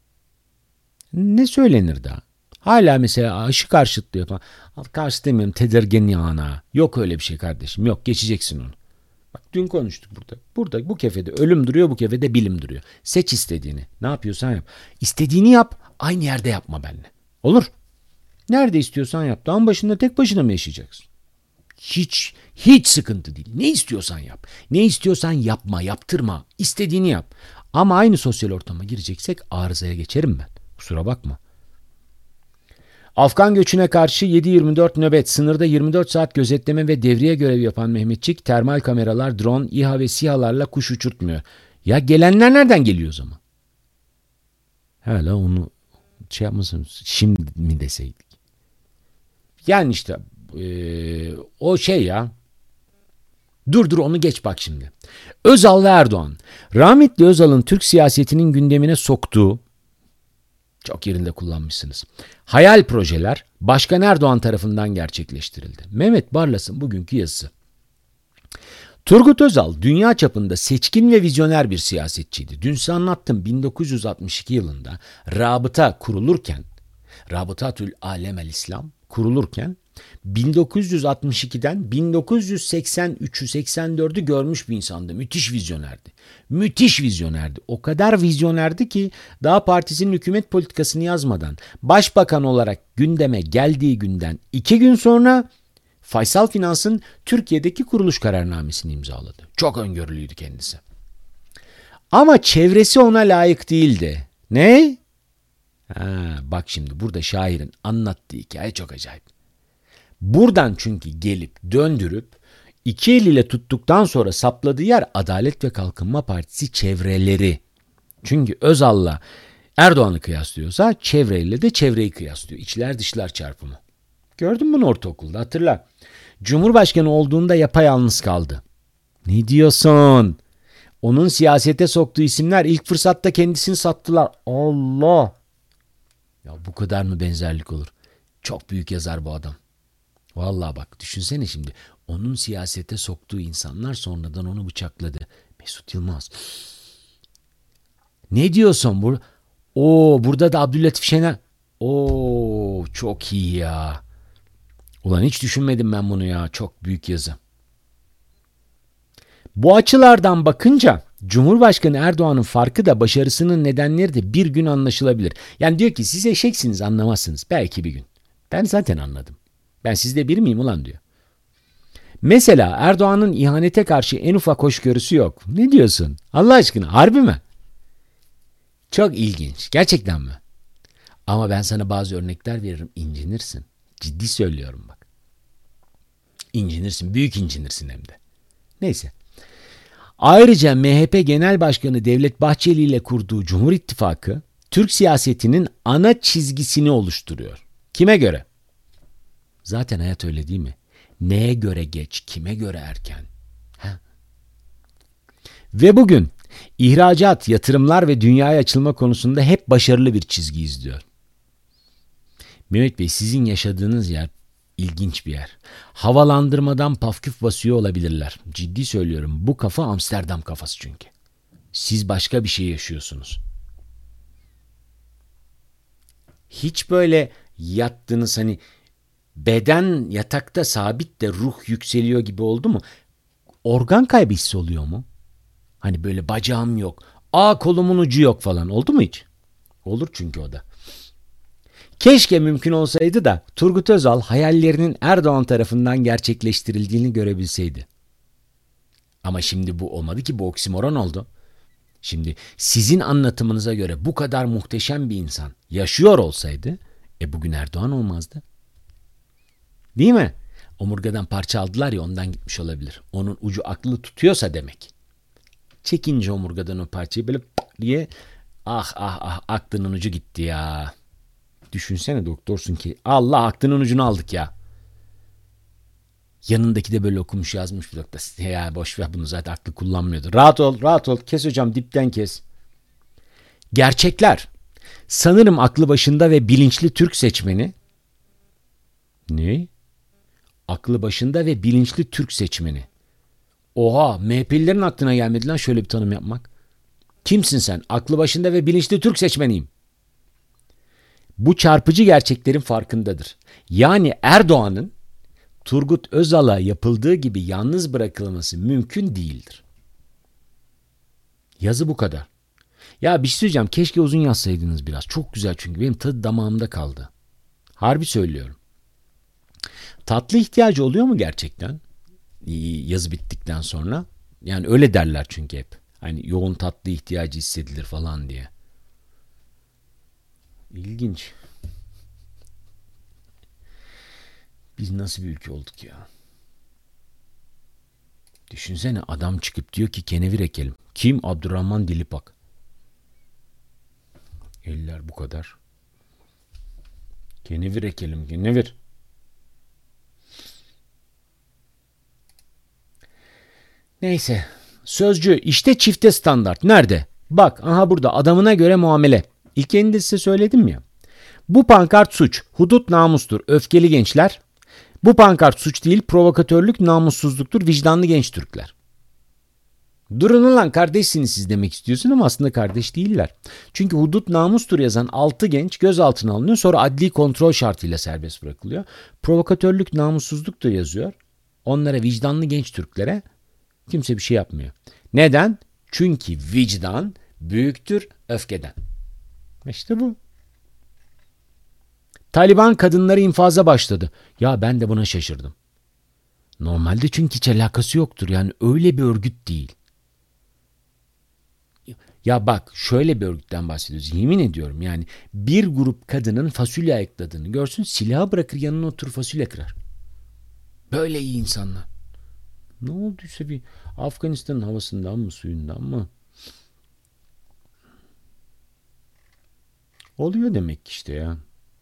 Ne söylenir daha? Hala mesela aşı karşıtlığı yapan. Karşı demiyorum, tedirgin yana. Yok öyle bir şey kardeşim. Yok, geçeceksin onu. Bak dün konuştuk burada. Burada bu kefede ölüm duruyor, bu kefede bilim duruyor. Seç istediğini. Ne yapıyorsan yap. İstediğini yap. Aynı yerde yapma benimle. Olur. Nerede istiyorsan yap. Dağın başında tek başına mı yaşayacaksın? Hiç sıkıntı değil. Ne istiyorsan yap. Ne istiyorsan yapma, yaptırma. İstediğini yap. Ama aynı sosyal ortama gireceksek arızaya geçerim ben. Kusura bakma. Afgan göçüne karşı 7/24 nöbet, sınırda 24 saat gözetleme ve devriye görev yapan Mehmetçik, termal kameralar, drone, İHA ve SİHA'larla kuş uçurtmuyor. Ya gelenler nereden geliyor o zaman? Hala onu şey yapmasınız, şimdi mi deseydik? Yani işte o şey ya. Dur onu geç bak şimdi. Özal ve Erdoğan. Rahmetli Özal'ın Türk siyasetinin gündemine soktuğu, çok yerinde kullanmışsınız, hayal projeler Başkan Erdoğan tarafından gerçekleştirildi. Mehmet Barlas'ın bugünkü yazısı. Turgut Özal dünya çapında seçkin ve vizyoner bir siyasetçiydi. Dün size anlattım, 1962 yılında Rabıta kurulurken, Rabıtatül Alem el İslam kurulurken 1962'den 1983'ü 84'ü görmüş bir insandı. Müthiş vizyonerdi. Müthiş vizyonerdi. O kadar vizyonerdi ki daha partisinin hükümet politikasını yazmadan başbakan olarak gündeme geldiği günden 2 gün sonra Faysal Finans'ın Türkiye'deki kuruluş kararnamesini imzaladı. Çok öngörülüydü kendisi. Ama çevresi ona layık değildi. Ne? Bak şimdi burada şairin anlattığı hikaye çok acayip. Buradan çünkü gelip döndürüp iki eliyle tuttuktan sonra sapladığı yer Adalet ve Kalkınma Partisi çevreleri. Çünkü Özal'la Erdoğan'ı kıyaslıyorsa çevreyle de çevreyi kıyaslıyor. İçler dışlar çarpımı. Gördün mü bunu ortaokulda, hatırla. Cumhurbaşkanı olduğunda yapayalnız kaldı. Ne diyorsun? Onun siyasete soktuğu isimler ilk fırsatta kendisini sattılar. Allah! Ya bu kadar mı benzerlik olur? Çok büyük yazar bu adam. Vallahi bak düşünsene şimdi. Onun siyasete soktuğu insanlar sonradan onu bıçakladı. Mesut Yılmaz. Ne diyorsun? Burada da Abdülatif Şener. Çok iyi ya. Ulan hiç düşünmedim ben bunu ya. Çok büyük yazı. Bu açılardan bakınca Cumhurbaşkanı Erdoğan'ın farkı da başarısının nedenleri de bir gün anlaşılabilir. Yani diyor ki siz eşeksiniz, anlamazsınız. Belki bir gün. Ben zaten anladım. Ben sizde bir miyim ulan diyor. Mesela Erdoğan'ın ihanete karşı en ufak hoşgörüsü yok. Ne diyorsun? Allah aşkına harbi mi? Çok ilginç. Gerçekten mi? Ama ben sana bazı örnekler veririm. İncinirsin. Ciddi söylüyorum bak. İncinirsin. Büyük incinirsin hem de. Neyse. Ayrıca MHP Genel Başkanı Devlet Bahçeli ile kurduğu Cumhur İttifakı Türk siyasetinin ana çizgisini oluşturuyor. Kime göre? Zaten hayat öyle değil mi? Neye göre geç, kime göre erken? Ve bugün ihracat, yatırımlar ve dünyaya açılma konusunda hep başarılı bir çizgi izliyor. Mehmet Bey, sizin yaşadığınız yer ilginç bir yer. Havalandırmadan pafküf basıyor olabilirler. Ciddi söylüyorum. Bu kafa Amsterdam kafası çünkü. Siz başka bir şey yaşıyorsunuz. Hiç böyle yattınız, hani beden yatakta sabit de ruh yükseliyor gibi oldu mu? Organ kaybı hissi oluyor mu? Hani böyle bacağım yok, kolumun ucu yok falan oldu mu hiç? Olur çünkü o da. Keşke mümkün olsaydı da Turgut Özal hayallerinin Erdoğan tarafından gerçekleştirildiğini görebilseydi. Ama şimdi bu olmadı ki, bu oksimoron oldu. Şimdi sizin anlatımınıza göre bu kadar muhteşem bir insan yaşıyor olsaydı bugün Erdoğan olmazdı. Değil mi? Omurgadan parça aldılar ya, ondan gitmiş olabilir. Onun ucu aklı tutuyorsa demek. Çekince omurgadan o parçayı böyle diye aklının ucu gitti ya. Düşünsene, doktorsun ki Allah aklının ucunu aldık ya. Yanındaki de böyle okumuş yazmış bir doktor. Ya boş ver bunu, zaten aklı kullanmıyordu. Rahat ol. Kes hocam, dipten kes. Gerçekler. Sanırım aklı başında ve bilinçli Türk seçmeni. Ne? Aklı başında ve bilinçli Türk seçmeni. Oha, MHP'lilerin aklına gelmedi lan şöyle bir tanım yapmak. Kimsin sen? Aklı başında ve bilinçli Türk seçmeniyim. Bu çarpıcı gerçeklerin farkındadır. Yani Erdoğan'ın Turgut Özal'a yapıldığı gibi yalnız bırakılması mümkün değildir. Yazı bu kadar. Ya bir şey söyleyeceğim. Keşke uzun yazsaydınız biraz. Çok güzel çünkü benim tadı damağımda kaldı. Harbi söylüyorum. Tatlı ihtiyacı oluyor mu gerçekten? Yazı bittikten sonra. Yani öyle derler çünkü hep. Hani yoğun tatlı ihtiyacı hissedilir falan diye. İlginç. Biz nasıl bir ülke olduk ya? Düşünsene adam çıkıp diyor ki kenevir ekelim. Kim? Abdurrahman Dilipak. Eller bu kadar. Kenevir ekelim, kenevir. Neyse. Sözcü işte çifte standart. Nerede? Bak aha burada adamına göre muamele. İlk elinde size söyledim ya. Bu pankart suç. Hudut namustur. Öfkeli gençler. Bu pankart suç değil. Provokatörlük namussuzluktur. Vicdanlı genç Türkler. Durun lan kardeşsiniz siz demek istiyorsun ama aslında kardeş değiller. Çünkü hudut namustur yazan 6 genç gözaltına alınıyor. Sonra adli kontrol şartıyla serbest bırakılıyor. Provokatörlük namussuzluktur yazıyor. Onlara vicdanlı genç Türklere kimse bir şey yapmıyor. Neden? Çünkü vicdan büyüktür öfkeden. İşte bu. Taliban kadınları infaza başladı. Ya ben de buna şaşırdım. Normalde çünkü hiç alakası yoktur. Yani öyle bir örgüt değil. Ya bak şöyle bir örgütten bahsediyoruz. Yemin ediyorum yani bir grup kadının fasulye ayıkladığını görsün silahı bırakır yanına oturur fasulye kırar. Böyle iyi insanlar. Ne olduysa bir Afganistan'ın havasından mı suyundan mı? Oluyor demek ki işte ya.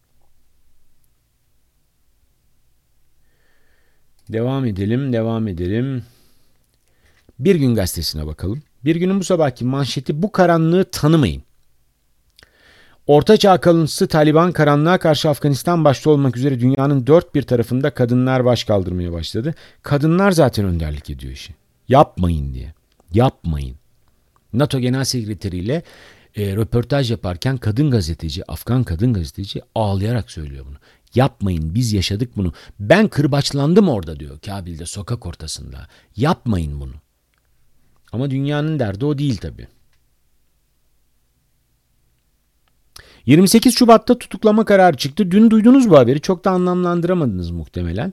Devam edelim. Bir Gün Gazetesi'ne bakalım. Bir Gün'ün bu sabahki manşeti bu karanlığı tanımayın. Ortaçağ kalıntısı Taliban karanlığa karşı Afganistan başta olmak üzere dünyanın dört bir tarafında kadınlar baş kaldırmaya başladı. Kadınlar zaten önderlik ediyor işi. Yapmayın diye. Yapmayın. NATO Genel Sekreteri ile röportaj yaparken Afgan kadın gazeteci ağlayarak söylüyor bunu. Yapmayın biz yaşadık bunu. Ben kırbaçlandım orada diyor Kabil'de sokak ortasında. Yapmayın bunu. Ama dünyanın derdi o değil tabii. 28 Şubat'ta tutuklama kararı çıktı. Dün duydunuz bu haberi. Çok da anlamlandıramadınız muhtemelen.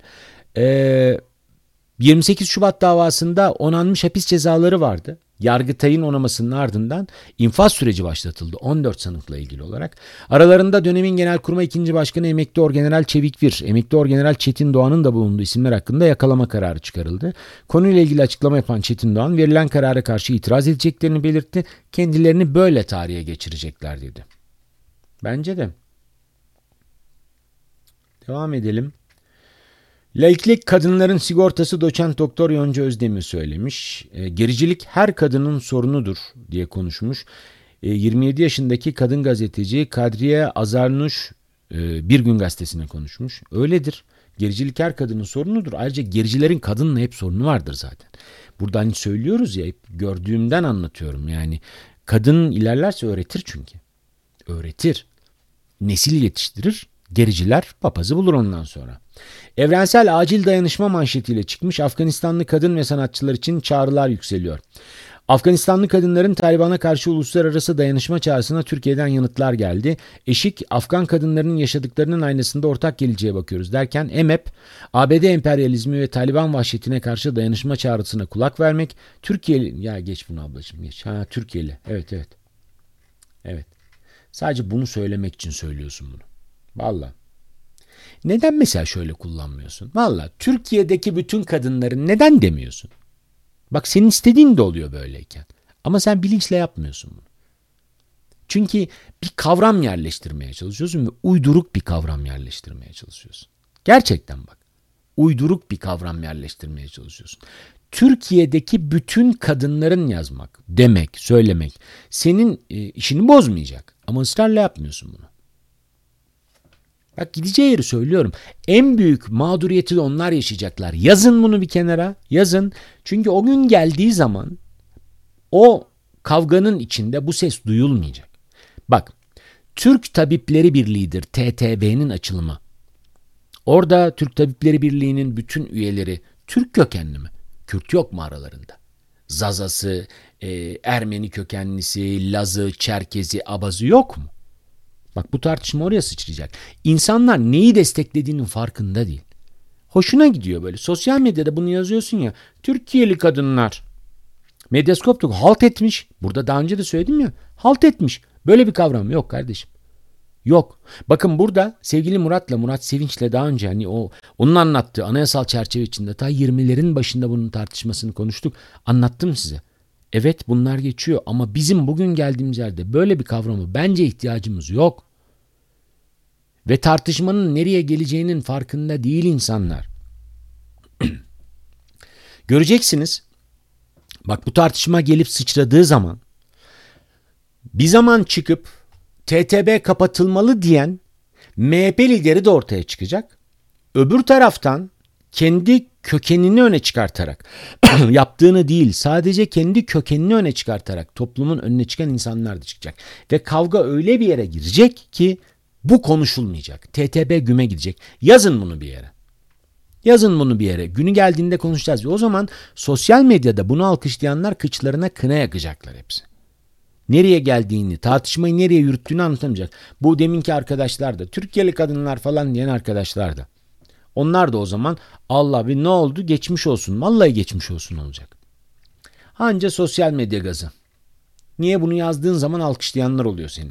28 Şubat davasında onanmış hapis cezaları vardı. Yargıtay'ın onamasının ardından infaz süreci başlatıldı 14 sanıkla ilgili olarak. Aralarında dönemin Genelkurmay 2. Başkanı Emekli Orgeneral Çevikvir, Emekli Orgeneral Çetin Doğan'ın da bulunduğu isimler hakkında yakalama kararı çıkarıldı. Konuyla ilgili açıklama yapan Çetin Doğan verilen karara karşı itiraz edeceklerini belirtti. Kendilerini böyle tarihe geçirecekler dedi. Bence de. Devam edelim. Laiklik kadınların sigortası doçent doktor Yonca Özdemir söylemiş. Gericilik her kadının sorunudur diye konuşmuş. 27 yaşındaki kadın gazeteci Kadriye Azarnuş Bir Gün Gazetesi'ne konuşmuş. Öyledir. Gericilik her kadının sorunudur. Ayrıca gericilerin kadınla hep sorunu vardır zaten. Burada hani söylüyoruz ya hep gördüğümden anlatıyorum. Yani kadın ilerlerse öğretir çünkü. Öğretir. Nesil yetiştirir. Gericiler papazı bulur ondan sonra. Evrensel acil dayanışma manşetiyle çıkmış Afganistanlı kadın ve sanatçılar için çağrılar yükseliyor. Afganistanlı kadınların Taliban'a karşı uluslararası dayanışma çağrısına Türkiye'den yanıtlar geldi. Eşik, Afgan kadınlarının yaşadıklarının aynasında ortak geleceğe bakıyoruz derken EMEP, ABD emperyalizmi ve Taliban vahşetine karşı dayanışma çağrısına kulak vermek, Türkiye'li, ya geç bunu ablacığım geç. Ha Türkiye'li, evet. Evet. Sadece bunu söylemek için söylüyorsun bunu. Vallahi. Neden mesela şöyle kullanmıyorsun? Vallahi Türkiye'deki bütün kadınların neden demiyorsun? Bak senin istediğin de oluyor böyleyken. Ama sen bilinçle yapmıyorsun bunu. Çünkü bir kavram yerleştirmeye çalışıyorsun ve uyduruk bir kavram yerleştirmeye çalışıyorsun. Gerçekten bak. Uyduruk bir kavram yerleştirmeye çalışıyorsun. Türkiye'deki bütün kadınların yazmak, demek, söylemek senin işini bozmayacak. Ama ısrarla yapmıyorsun bunu. Bak gideceği yeri söylüyorum. En büyük mağduriyeti de onlar yaşayacaklar. Yazın bunu bir kenara. Yazın. Çünkü o gün geldiği zaman o kavganın içinde bu ses duyulmayacak. Bak, Türk Tabipleri Birliği'dir TTB'nin açılımı. Orada Türk Tabipleri Birliği'nin bütün üyeleri Türk kökenli mi? Kürt yok mu aralarında? Zazası, Ermeni kökenlisi, Lazı, Çerkezi, Abazı yok mu? Bak bu tartışma oraya sıçrayacak. İnsanlar neyi desteklediğinin farkında değil. Hoşuna gidiyor böyle. Sosyal medyada bunu yazıyorsun ya. Türkiye'li kadınlar. Medyaskop da halt etmiş. Burada daha önce de söyledim ya. Halt etmiş. Böyle bir kavram yok kardeşim. Yok. Bakın burada sevgili Murat Sevinç'le daha önce hani onun anlattığı anayasal çerçeve içinde ta 20'lerin başında bunun tartışmasını konuştuk. Anlattım size. Evet bunlar geçiyor ama bizim bugün geldiğimiz yerde böyle bir kavramı bence ihtiyacımız yok. Ve tartışmanın nereye geleceğinin farkında değil insanlar. Göreceksiniz. Bak bu tartışma gelip sıçradığı zaman bir zaman çıkıp TTB kapatılmalı diyen MHP lideri de ortaya çıkacak. Öbür taraftan kendi kökenini öne çıkartarak yaptığını değil sadece kendi kökenini öne çıkartarak toplumun önüne çıkan insanlar da çıkacak. Ve kavga öyle bir yere girecek ki bu konuşulmayacak. TTB güme gidecek. Yazın bunu bir yere. Yazın bunu bir yere. Günü geldiğinde konuşacağız. Ve o zaman sosyal medyada bunu alkışlayanlar kıçlarına kına yakacaklar hepsi. Nereye geldiğini, tartışmayı nereye yürüttüğünü anlatamayacak. Bu deminki arkadaşlar da, Türkiye'li kadınlar falan diyen arkadaşlar da. Onlar da o zaman Allah bir ne oldu? Geçmiş olsun. Vallahi geçmiş olsun olacak. Anca sosyal medya gazı. Niye bunu yazdığın zaman alkışlayanlar oluyor seni.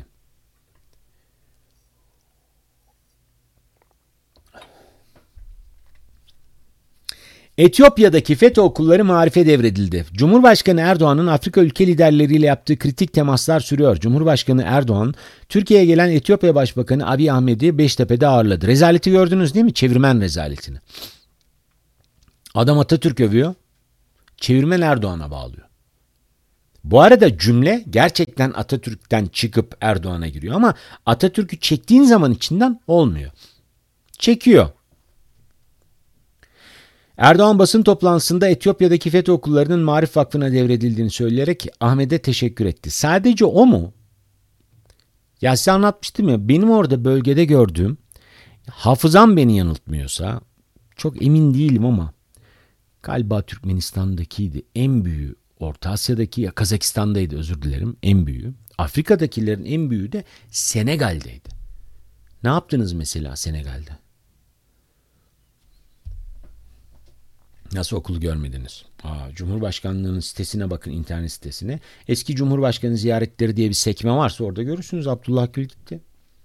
Etiyopya'daki FETÖ okulları Maarif'e devredildi. Cumhurbaşkanı Erdoğan'ın Afrika ülke liderleriyle yaptığı kritik temaslar sürüyor. Cumhurbaşkanı Erdoğan, Türkiye'ye gelen Etiyopya Başbakanı Abiy Ahmed'i Beştepe'de ağırladı. Rezaleti gördünüz değil mi? Çevirmen rezaletini. Adam Atatürk övüyor, çevirmen Erdoğan'a bağlıyor. Bu arada cümle gerçekten Atatürk'ten çıkıp Erdoğan'a giriyor ama Atatürk'ü çektiğin zaman içinden olmuyor. Çekiyor. Erdoğan basın toplantısında Etiyopya'daki FETÖ okullarının Maarif Vakfı'na devredildiğini söyleyerek Ahmet'e teşekkür etti. Sadece o mu? Ya size anlatmıştım ya benim orada bölgede gördüğüm hafızam beni yanıltmıyorsa çok emin değilim ama galiba Türkmenistan'dakiydi. En büyüğü Orta Asya'daki ya Kazakistan'daydı özür dilerim en büyüğü. Afrika'dakilerin en büyüğü de Senegal'deydi. Ne yaptınız mesela Senegal'de? Nasıl okulu görmediniz? Cumhurbaşkanlığının sitesine bakın internet sitesine. Eski Cumhurbaşkanı ziyaretleri diye bir sekme varsa orada görürsünüz Abdullah Gül gitti.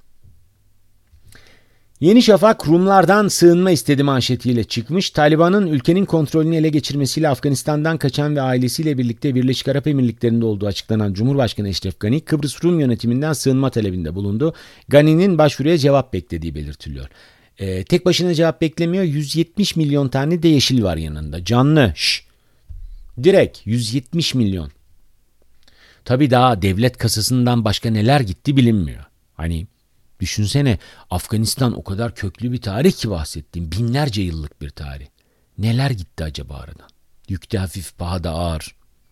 Yeni Şafak Rumlardan sığınma istedi manşetiyle çıkmış. Taliban'ın ülkenin kontrolünü ele geçirmesiyle Afganistan'dan kaçan ve ailesiyle birlikte Birleşik Arap Emirlikleri'nde olduğu açıklanan Cumhurbaşkanı Eşref Gani, Kıbrıs Rum yönetiminden sığınma talebinde bulundu. Gani'nin başvuruya cevap beklediği belirtiliyor. Tek başına cevap beklemiyor. 170 milyon tane de yeşil var yanında. Canlı. Direkt 170 milyon. Tabii daha devlet kasasından başka neler gitti bilinmiyor. Hani düşünsene Afganistan o kadar köklü bir tarih ki bahsettiğim. Binlerce yıllık bir tarih. Neler gitti acaba aradan? Yükte hafif, pahada ağır.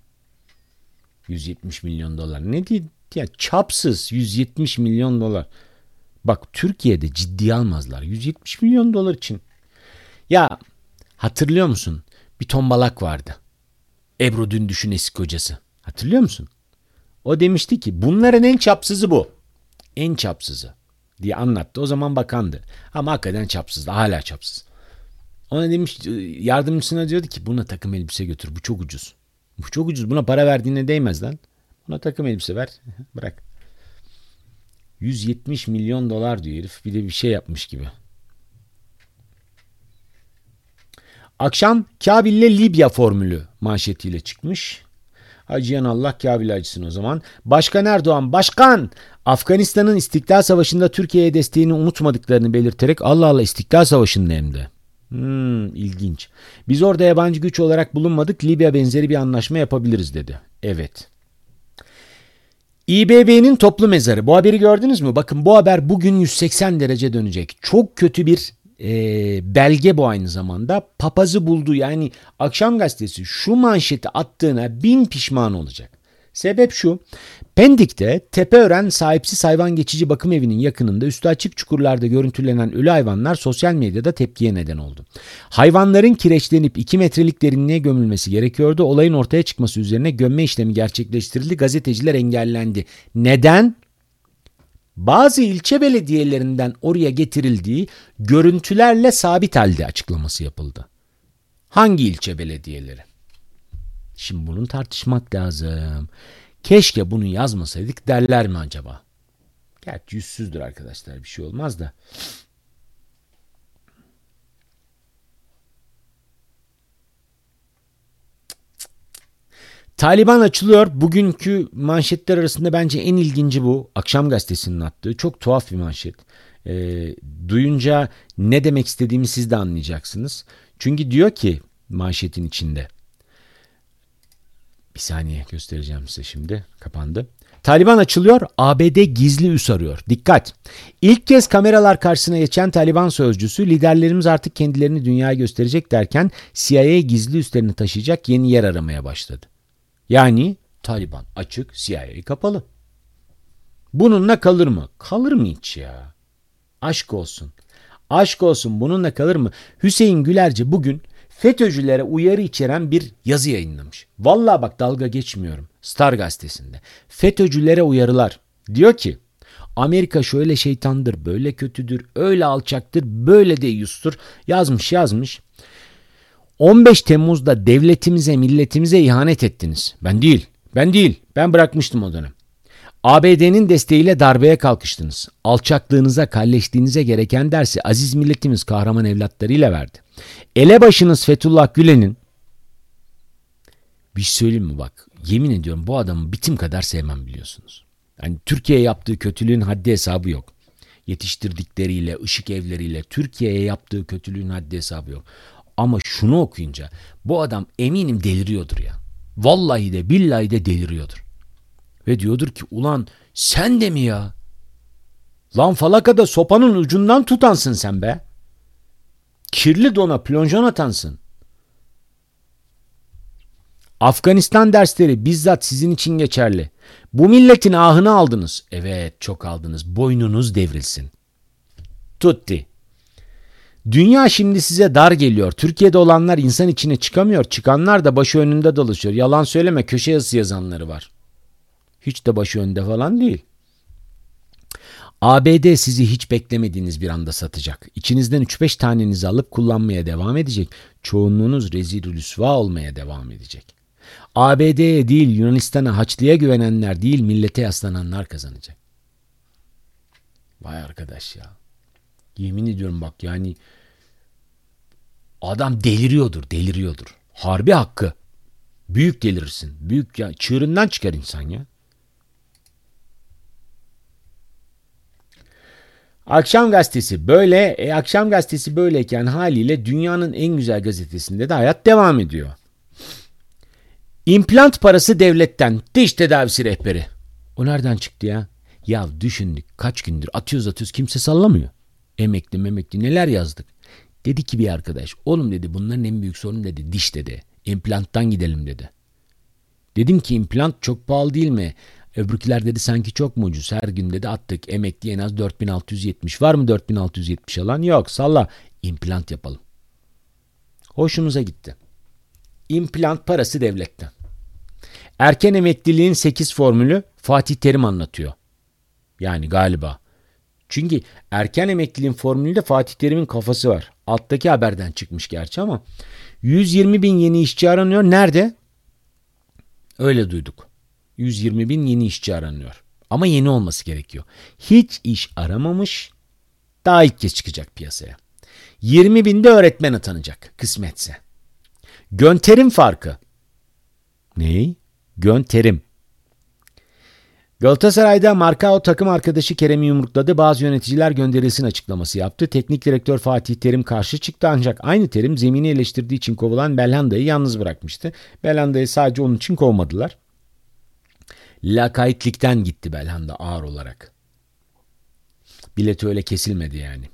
170 milyon dolar. Ne diyeyim? Ya çapsız 170 milyon dolar. Bak Türkiye'de ciddiye almazlar. 170 milyon dolar için. Ya hatırlıyor musun? Bir tombalak vardı. Ebru Dündüş'ün eski kocası. Hatırlıyor musun? O demişti ki bunların en çapsızı bu. En çapsızı diye anlattı. O zaman bakandı. Ama hakikaten çapsızdı. Hala çapsız. Ona demiş yardımcısına diyordu ki buna takım elbise götür. Bu çok ucuz. Bu çok ucuz. Buna para verdiğine değmez lan. Buna takım elbise ver. Bırak. 170 milyon dolar diyor herif. Bir de bir şey yapmış gibi. Akşam Kabil'le Libya formülü manşetiyle çıkmış. Acıyan Allah Kabil acısın o zaman. Başkan Erdoğan, başkan Afganistan'ın İstiklal Savaşı'nda Türkiye'ye desteğini unutmadıklarını belirterek Allah Allah İstiklal Savaşı'nda hem de. İlginç. Biz orada yabancı güç olarak bulunmadık. Libya benzeri bir anlaşma yapabiliriz dedi. Evet. İBB'nin toplu mezarı. Bu haberi gördünüz mü? Bakın bu haber bugün 180 derece dönecek. Çok kötü bir belge bu aynı zamanda. Papazı buldu. Yani Akşam Gazetesi şu manşeti attığına bin pişman olacak. Sebep şu. Pendik'te Tepeören sahipsiz hayvan geçici bakım evinin yakınında üstü açık çukurlarda görüntülenen ölü hayvanlar sosyal medyada tepkiye neden oldu. Hayvanların kireçlenip 2 metrelik derinliğe gömülmesi gerekiyordu. Olayın ortaya çıkması üzerine gömme işlemi gerçekleştirildi. Gazeteciler engellendi. Neden? Bazı ilçe belediyelerinden oraya getirildiği görüntülerle sabit halde açıklaması yapıldı. Hangi ilçe belediyeleri? Şimdi bunu tartışmak lazım. Keşke bunu yazmasaydık derler mi acaba? Gerçi yüzsüzdür arkadaşlar, bir şey olmaz da. Taliban açılıyor. Bugünkü manşetler arasında bence en ilginci bu. Akşam Gazetesi'nin attığı. Çok tuhaf bir manşet. Duyunca ne demek istediğimi siz de anlayacaksınız. Çünkü diyor ki manşetin içinde. Bir saniye göstereceğim size şimdi. Kapandı. Taliban açılıyor, ABD gizli üs arıyor. Dikkat! İlk kez kameralar karşısına geçen Taliban sözcüsü liderlerimiz artık kendilerini dünyaya gösterecek derken CIA gizli üslerini taşıyacak yeni yer aramaya başladı. Yani Taliban açık, CIA kapalı. Bununla kalır mı? Kalır mı hiç ya? Aşk olsun. Aşk olsun, bununla kalır mı? Hüseyin Gülerci bugün FETÖ'cülere uyarı içeren bir yazı yayınlamış. Vallahi bak, dalga geçmiyorum. Star gazetesinde. FETÖ'cülere uyarılar. Diyor ki Amerika şöyle şeytandır, böyle kötüdür, öyle alçaktır, böyle deyyustur. Yazmış. 15 Temmuz'da devletimize, milletimize ihanet ettiniz. Ben değil. Ben bırakmıştım o dönem. ABD'nin desteğiyle darbeye kalkıştınız. Alçaklığınıza, kalleşliğinize gereken dersi aziz milletimiz kahraman evlatlarıyla verdi. Elebaşınız Fethullah Gülen'in, bir şey söyleyeyim mi bak, yemin ediyorum bu adamı bitim kadar sevmem, biliyorsunuz. Yani Türkiye'ye yaptığı kötülüğün haddi hesabı yok. Yetiştirdikleriyle, ışık evleriyle Türkiye'ye yaptığı kötülüğün haddi hesabı yok. Ama şunu okuyunca bu adam eminim deliriyordur ya. Vallahi de billahi de deliriyordur. Ve diyordur ki ulan sen de mi ya? Lan falakada sopanın ucundan tutansın sen be. Kirli dona plonjon atansın. Afganistan dersleri bizzat sizin için geçerli. Bu milletin ahını aldınız. Evet, çok aldınız. Boynunuz devrilsin. Tutti. Dünya şimdi size dar geliyor. Türkiye'de olanlar insan içine çıkamıyor. Çıkanlar da başı önünde dolaşıyor. Yalan söyleme, köşe yazısı yazanları var. Hiç de başı önde falan değil. ABD sizi hiç beklemediğiniz bir anda satacak. İçinizden 3-5 tanenizi alıp kullanmaya devam edecek. Çoğunluğunuz rezil rüsva olmaya devam edecek. ABD'ye değil, Yunanistan'a, Haçlı'ya güvenenler değil, millete yaslananlar kazanacak. Vay arkadaş ya. Yemin ediyorum bak, yani adam deliriyordur. Harbi hakkı. Büyük delirirsin. Büyük ya, çığırından çıkar insan ya. Akşam Gazetesi böyle. Akşam Gazetesi böyleyken haliyle dünyanın en güzel gazetesinde de hayat devam ediyor. İmplant parası devletten. Diş tedavisi rehberi. O nereden çıktı ya? Ya düşündük, kaç gündür atıyoruz kimse sallamıyor. Emekli neler yazdık. Dedi ki bir arkadaş, oğlum dedi, bunların en büyük sorunu dedi diş dedi. İmplanttan gidelim dedi. Dedim ki implant çok pahalı değil mi? Öbürküler dedi sanki çok mu ucuz? Her gün dedi attık. Emekli en az 4670. Var mı 4670 alan? Yok, salla. İmplant yapalım. Hoşumuza gitti. İmplant parası devletten. Erken emekliliğin 8 formülü Fatih Terim anlatıyor. Yani galiba. Çünkü erken emekliliğin formülünde Fatih Terim'in kafası var. Alttaki haberden çıkmış gerçi ama 120 bin yeni işçi aranıyor. Nerede? Öyle duyduk. 120 bin yeni işçi aranıyor. Ama yeni olması gerekiyor. Hiç iş aramamış, daha ilk kez çıkacak piyasaya. 20 binde öğretmen atanacak kısmetse. Gönterim farkı. Ney? Gönterim. Galatasaray'da Marcao takım arkadaşı Kerem'i yumrukladı. Bazı yöneticiler gönderilsin açıklaması yaptı. Teknik direktör Fatih Terim karşı çıktı, ancak aynı Terim zemini eleştirdiği için kovulan Belhanda'yı yalnız bırakmıştı. Belhanda'yı sadece onun için kovmadılar. Lakaytlikten gitti Belhanda ağır olarak. Bileti öyle kesilmedi yani.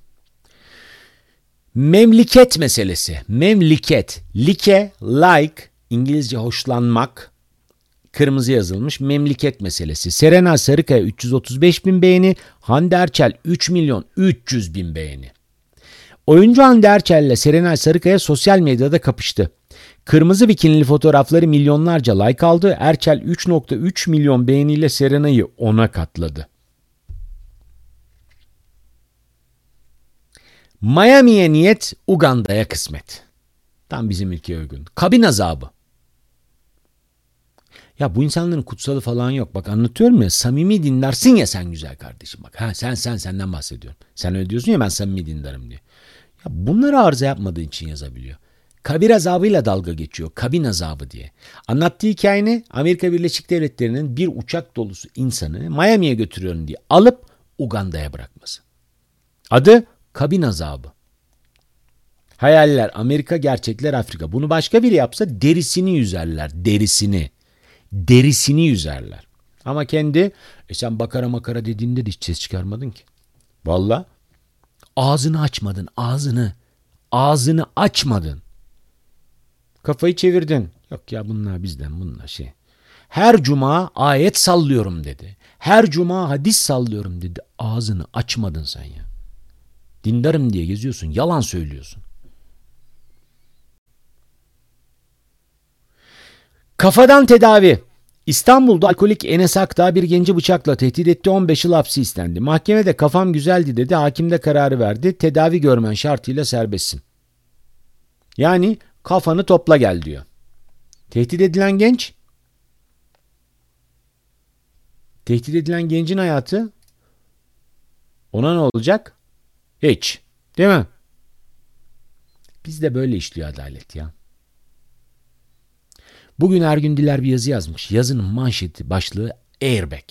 Memliket meselesi. Memliket. Like, İngilizce hoşlanmak. Kırmızı yazılmış. Memliket meselesi. Serenay Sarıkaya 335 bin beğeni. Hande Erçel 3 milyon 300 bin beğeni. Oyuncu Hande Erçel ile Serenay Sarıkaya sosyal medyada kapıştı. Kırmızı bikinili fotoğrafları milyonlarca like aldı. Erçel 3.3 milyon beğeniyle Serenay'ı 10'a katladı. Miami'ye niyet, Uganda'ya kısmet. Tam bizim ülkeye uygun. Kabin azabı. Ya bu insanların kutsalı falan yok. Bak anlatıyorum ya, samimi dinlersin ya sen güzel kardeşim. Bak senden bahsediyorum. Sen öyle diyorsun ya, ben samimi dindarım diye. Ya bunları arıza yapmadığı için yazabiliyor. Kabir azabıyla dalga geçiyor. Kabin azabı diye. Anlattığı hikayeni Amerika Birleşik Devletleri'nin bir uçak dolusu insanı Miami'ye götürüyorum diye alıp Uganda'ya bırakması. Adı kabin azabı. Hayaller Amerika, gerçekler Afrika. Bunu başka biri yapsa derisini yüzerler. Derisini yüzerler. Ama kendi sen bakara makara dediğinde de hiç ses çıkarmadın ki. Vallahi ağzını açmadın. Ağzını açmadın. Kafayı çevirdin. Yok ya bunlar bizden, bunlar şey. Her cuma ayet sallıyorum dedi. Her cuma hadis sallıyorum dedi. Ağzını açmadın sen ya. Dindarım diye geziyorsun. Yalan söylüyorsun. Kafadan tedavi. İstanbul'da alkolik Enes Akdağ bir genci bıçakla tehdit etti. 15 yıl hapsi istendi. Mahkemede kafam güzeldi dedi. Hakim de kararı verdi. Tedavi görmen şartıyla serbestsin. Yani kafanı topla gel diyor. Tehdit edilen gencin hayatı ona ne olacak? Hiç. Değil mi? Bizde böyle işliyor adalet ya. Bugün Ergün Diler bir yazı yazmış. Yazının manşeti, başlığı airbag.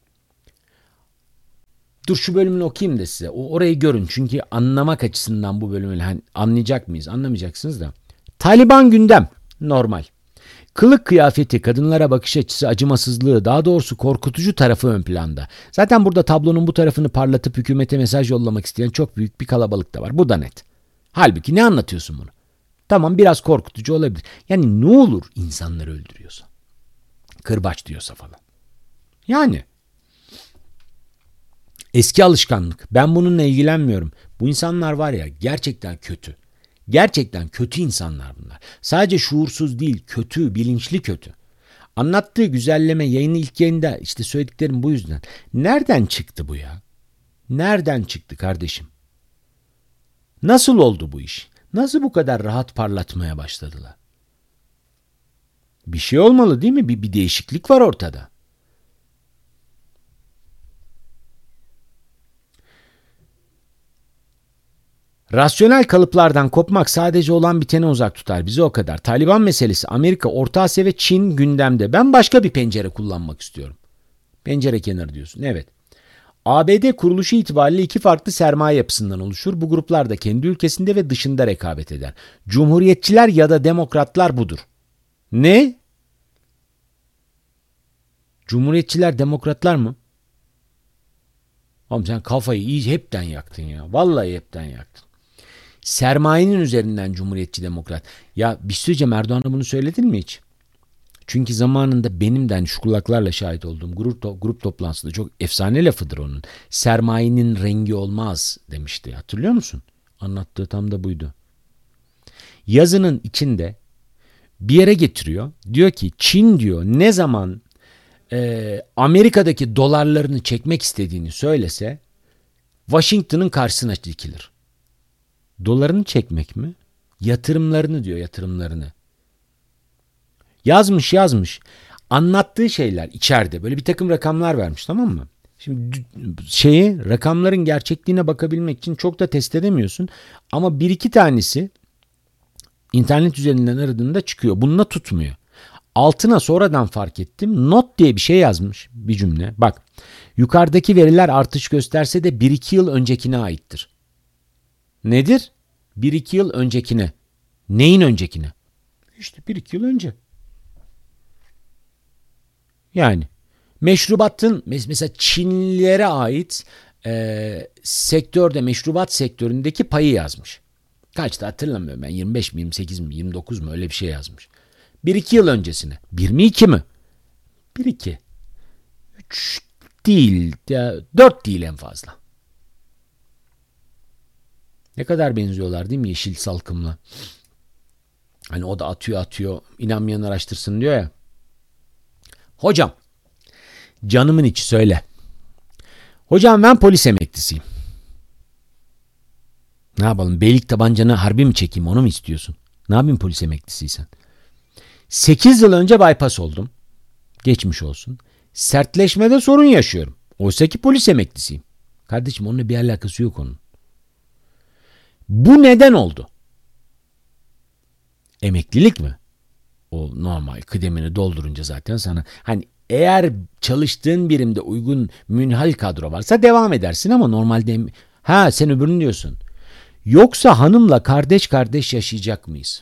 Dur şu bölümünü okuyayım da size. Orayı görün. Çünkü anlamak açısından bu bölümü anlayacak mıyız? Anlamayacaksınız da. Taliban gündem. Normal. Kılık kıyafeti, kadınlara bakış açısı, acımasızlığı, daha doğrusu korkutucu tarafı ön planda. Zaten burada tablonun bu tarafını parlatıp hükümete mesaj yollamak isteyen çok büyük bir kalabalık da var. Bu da net. Halbuki ne anlatıyorsun bunu? Tamam biraz korkutucu olabilir. Yani ne olur insanları öldürüyorsa. Kırbaç diyorsa falan. Yani. Eski alışkanlık. Ben bununla ilgilenmiyorum. Bu insanlar var ya gerçekten kötü. Gerçekten kötü insanlar bunlar. Sadece şuursuz değil, kötü, bilinçli kötü. Anlattığı güzelleme yayının ilk yayında işte söylediklerim bu yüzden. Nereden çıktı bu ya? Nereden çıktı kardeşim? Nasıl oldu bu iş? Nasıl bu kadar rahat parlatmaya başladılar? Bir şey olmalı değil mi? Bir değişiklik var ortada. Rasyonel kalıplardan kopmak sadece olan bitene uzak tutar bizi, o kadar. Taliban meselesi, Amerika, Orta Asya ve Çin gündemde. Ben başka bir pencere kullanmak istiyorum. Pencere kenarı diyorsun, evet. ABD kuruluşu itibariyle iki farklı sermaye yapısından oluşur. Bu gruplar da kendi ülkesinde ve dışında rekabet eder. Cumhuriyetçiler ya da demokratlar budur. Ne? Cumhuriyetçiler demokratlar mı? Oğlum sen kafayı iyice hepten yaktın ya. Vallahi hepten yaktın. Sermayenin üzerinden cumhuriyetçi demokrat. Ya bir şey söyleyeceğim, Erdoğan'a bunu söyledin mi hiç? Çünkü zamanında benim de şu kulaklarla şahit olduğum grup toplantısında çok efsane lafıdır onun. Sermayenin rengi olmaz demişti. Hatırlıyor musun? Anlattığı tam da buydu. Yazının içinde bir yere getiriyor. Diyor ki Çin diyor ne zaman Amerika'daki dolarlarını çekmek istediğini söylese Washington'ın karşısına dikilir. Dolarını çekmek mi? Yatırımlarını diyor, yatırımlarını. Yazmış. Anlattığı şeyler içeride böyle bir takım rakamlar vermiş, tamam mı? Şimdi rakamların gerçekliğine bakabilmek için çok da test edemiyorsun. Ama bir iki tanesi internet üzerinden aradığında çıkıyor. Bununla tutmuyor. Altına sonradan fark ettim. Not diye bir şey yazmış, bir cümle. Bak, yukarıdaki veriler artış gösterse de 1-2 yıl öncekine aittir. Nedir? 1-2 yıl öncekine. Neyin öncekine? İşte 1-2 yıl önce. Yani Meşrubatın mesela Çinlilere ait sektörde, meşrubat sektöründeki payı yazmış. Kaçtı hatırlamıyorum ben, 25 mi 28 mi 29 mu, öyle bir şey yazmış. 1-2 yıl öncesine. 1 mi 2 mi? 1-2. 3 değil, 4 değil en fazla. Ne kadar benziyorlar değil mi Yeşil Salkım'la? Hani o da atıyor. İnanmayan araştırsın diyor ya. Hocam, canımın içi söyle. Hocam ben polis emeklisiyim. Ne yapalım? Beylik tabancanı harbi mi çekeyim, onu mu istiyorsun? Ne yapayım polis emeklisiysen? 8 yıl önce bypass oldum. Geçmiş olsun. Sertleşmede sorun yaşıyorum. Oysa ki polis emeklisiyim. Kardeşim onunla bir alakası yok onun. Bu neden oldu? Emeklilik mi? O normal kıdemini doldurunca zaten sana, hani eğer çalıştığın birimde uygun münhal kadro varsa devam edersin ama normalde sen öbürünü diyorsun. Yoksa hanımla kardeş kardeş yaşayacak mıyız?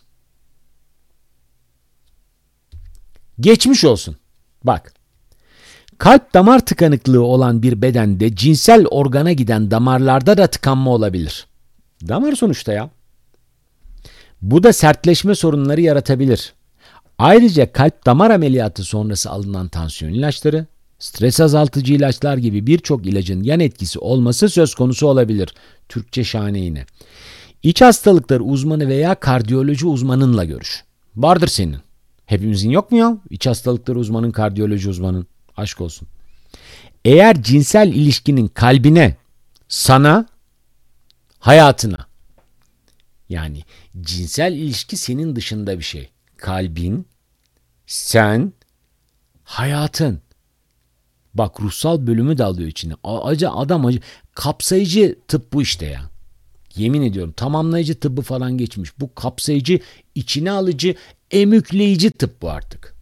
Geçmiş olsun. Bak. Kalp damar tıkanıklığı olan bir bedende cinsel organa giden damarlarda da tıkanma olabilir. Damar sonuçta ya. Bu da sertleşme sorunları yaratabilir. Ayrıca kalp damar ameliyatı sonrası alınan tansiyon ilaçları, stres azaltıcı ilaçlar gibi birçok ilacın yan etkisi olması söz konusu olabilir. Türkçe şahane yine. İç hastalıkları uzmanı veya kardiyoloji uzmanınla görüş. Vardır senin. Hepimizin yok mu ya? İç hastalıkları uzmanın, kardiyoloji uzmanın. Aşk olsun. Eğer cinsel ilişkinin kalbine, sana, hayatına, yani cinsel ilişki senin dışında bir şey. Kalbin, sen, hayatın. Bak ruhsal bölümü de alıyor içine. Kapsayıcı tıp bu işte ya. Yemin ediyorum tamamlayıcı tıbbı falan geçmiş. Bu kapsayıcı, içine alıcı, emükleyici tıp bu artık.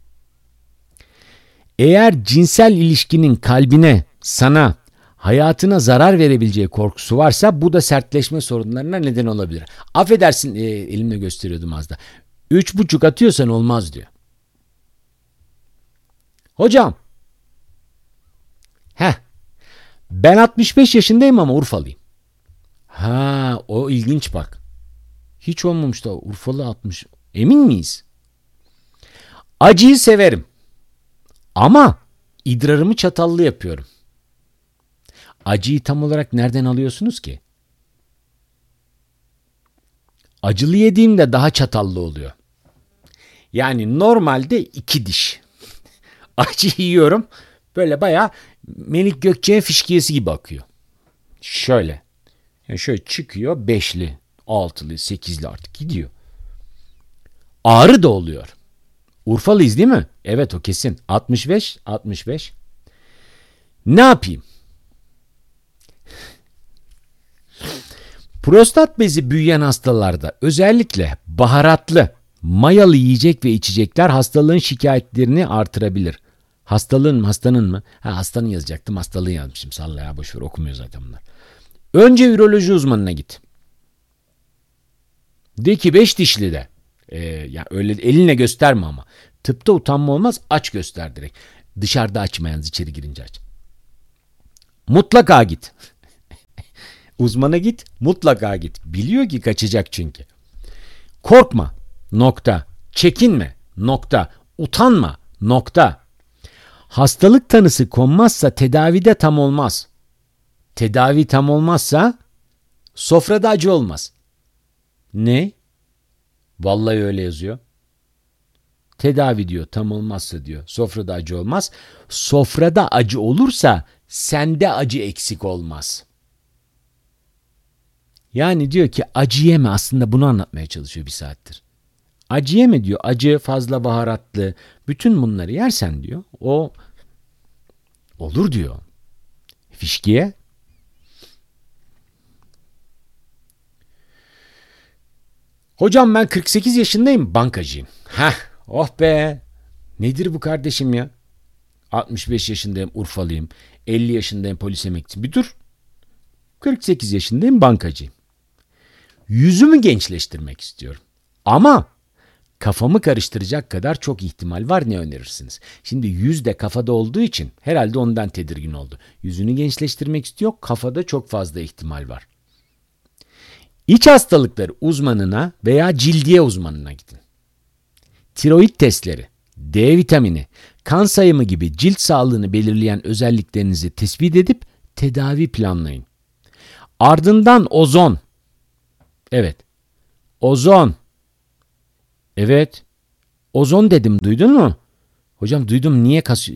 Eğer cinsel ilişkinin kalbine, sana, hayatına zarar verebileceği korkusu varsa bu da sertleşme sorunlarına neden olabilir. Affedersin, elimle gösteriyordum az da. 3,5 atıyorsan olmaz diyor. Hocam. Ben 65 yaşındayım ama Urfalıyım. O ilginç bak. Hiç olmamış da Urfalı 60. Emin miyiz? Acıyı severim. Ama idrarımı çatallı yapıyorum. Acıyı tam olarak nereden alıyorsunuz ki? Acılı yediğimde daha çatallı oluyor. Yani normalde 2 diş. Acı yiyorum. Böyle bayağı Melik Gökçe'nin fişkiyesi gibi akıyor. Şöyle. Yani şöyle çıkıyor 5'li, 6'lı, 8'li artık gidiyor. Ağrı da oluyor. Urfalıyız değil mi? Evet o kesin. 65. Ne yapayım? Prostat bezi büyüyen hastalarda özellikle baharatlı, mayalı yiyecek ve içecekler hastalığın şikayetlerini artırabilir. Hastanın mı? Hastanın yazacaktım, hastalığı yazmışım. Salla ya, boşver, okumuyor zaten bunlar. Önce üroloji uzmanına git. De ki 5 dişli de. Ya öyle elinle gösterme ama. Tıpta utanma olmaz, aç göster direkt. Dışarıda açma yalnız, içeri girince aç. Mutlaka git. Uzmana git, mutlaka git. Biliyor ki kaçacak çünkü. Korkma, nokta. Çekinme, nokta. Utanma, nokta. Hastalık tanısı konmazsa tedavide tam olmaz. Tedavi tam olmazsa sofrada acı olmaz. Ne? Vallahi öyle yazıyor. Tedavi diyor tam olmazsa diyor sofrada acı olmaz. Sofrada acı olursa sende acı eksik olmaz. Yani diyor ki acı yeme, aslında bunu anlatmaya çalışıyor bir saattir. Acı yeme diyor, acı, fazla baharatlı, bütün bunları yersen diyor o olur diyor. Fişkiye. Hocam ben 48 yaşındayım, bankacıyım. Oh be. Nedir bu kardeşim ya? 65 yaşındayım, Urfalıyım. 50 yaşındayım, polis emeklisiyim. Bir dur. 48 yaşındayım, bankacıyım. Yüzümü gençleştirmek istiyorum. Ama Kafamı karıştıracak kadar çok ihtimal var, ne önerirsiniz? Şimdi yüz de kafada olduğu için herhalde ondan tedirgin oldu. Yüzünü gençleştirmek istiyor, kafada çok fazla ihtimal var. İç hastalıkları uzmanına veya cildiye uzmanına gidin. Tiroid testleri, D vitamini, kan sayımı gibi cilt sağlığını belirleyen özelliklerinizi tespit edip tedavi planlayın. Ardından ozon. Evet. Ozon. Evet. Ozon dedim, duydun mu? Hocam duydum, niye kasıyor?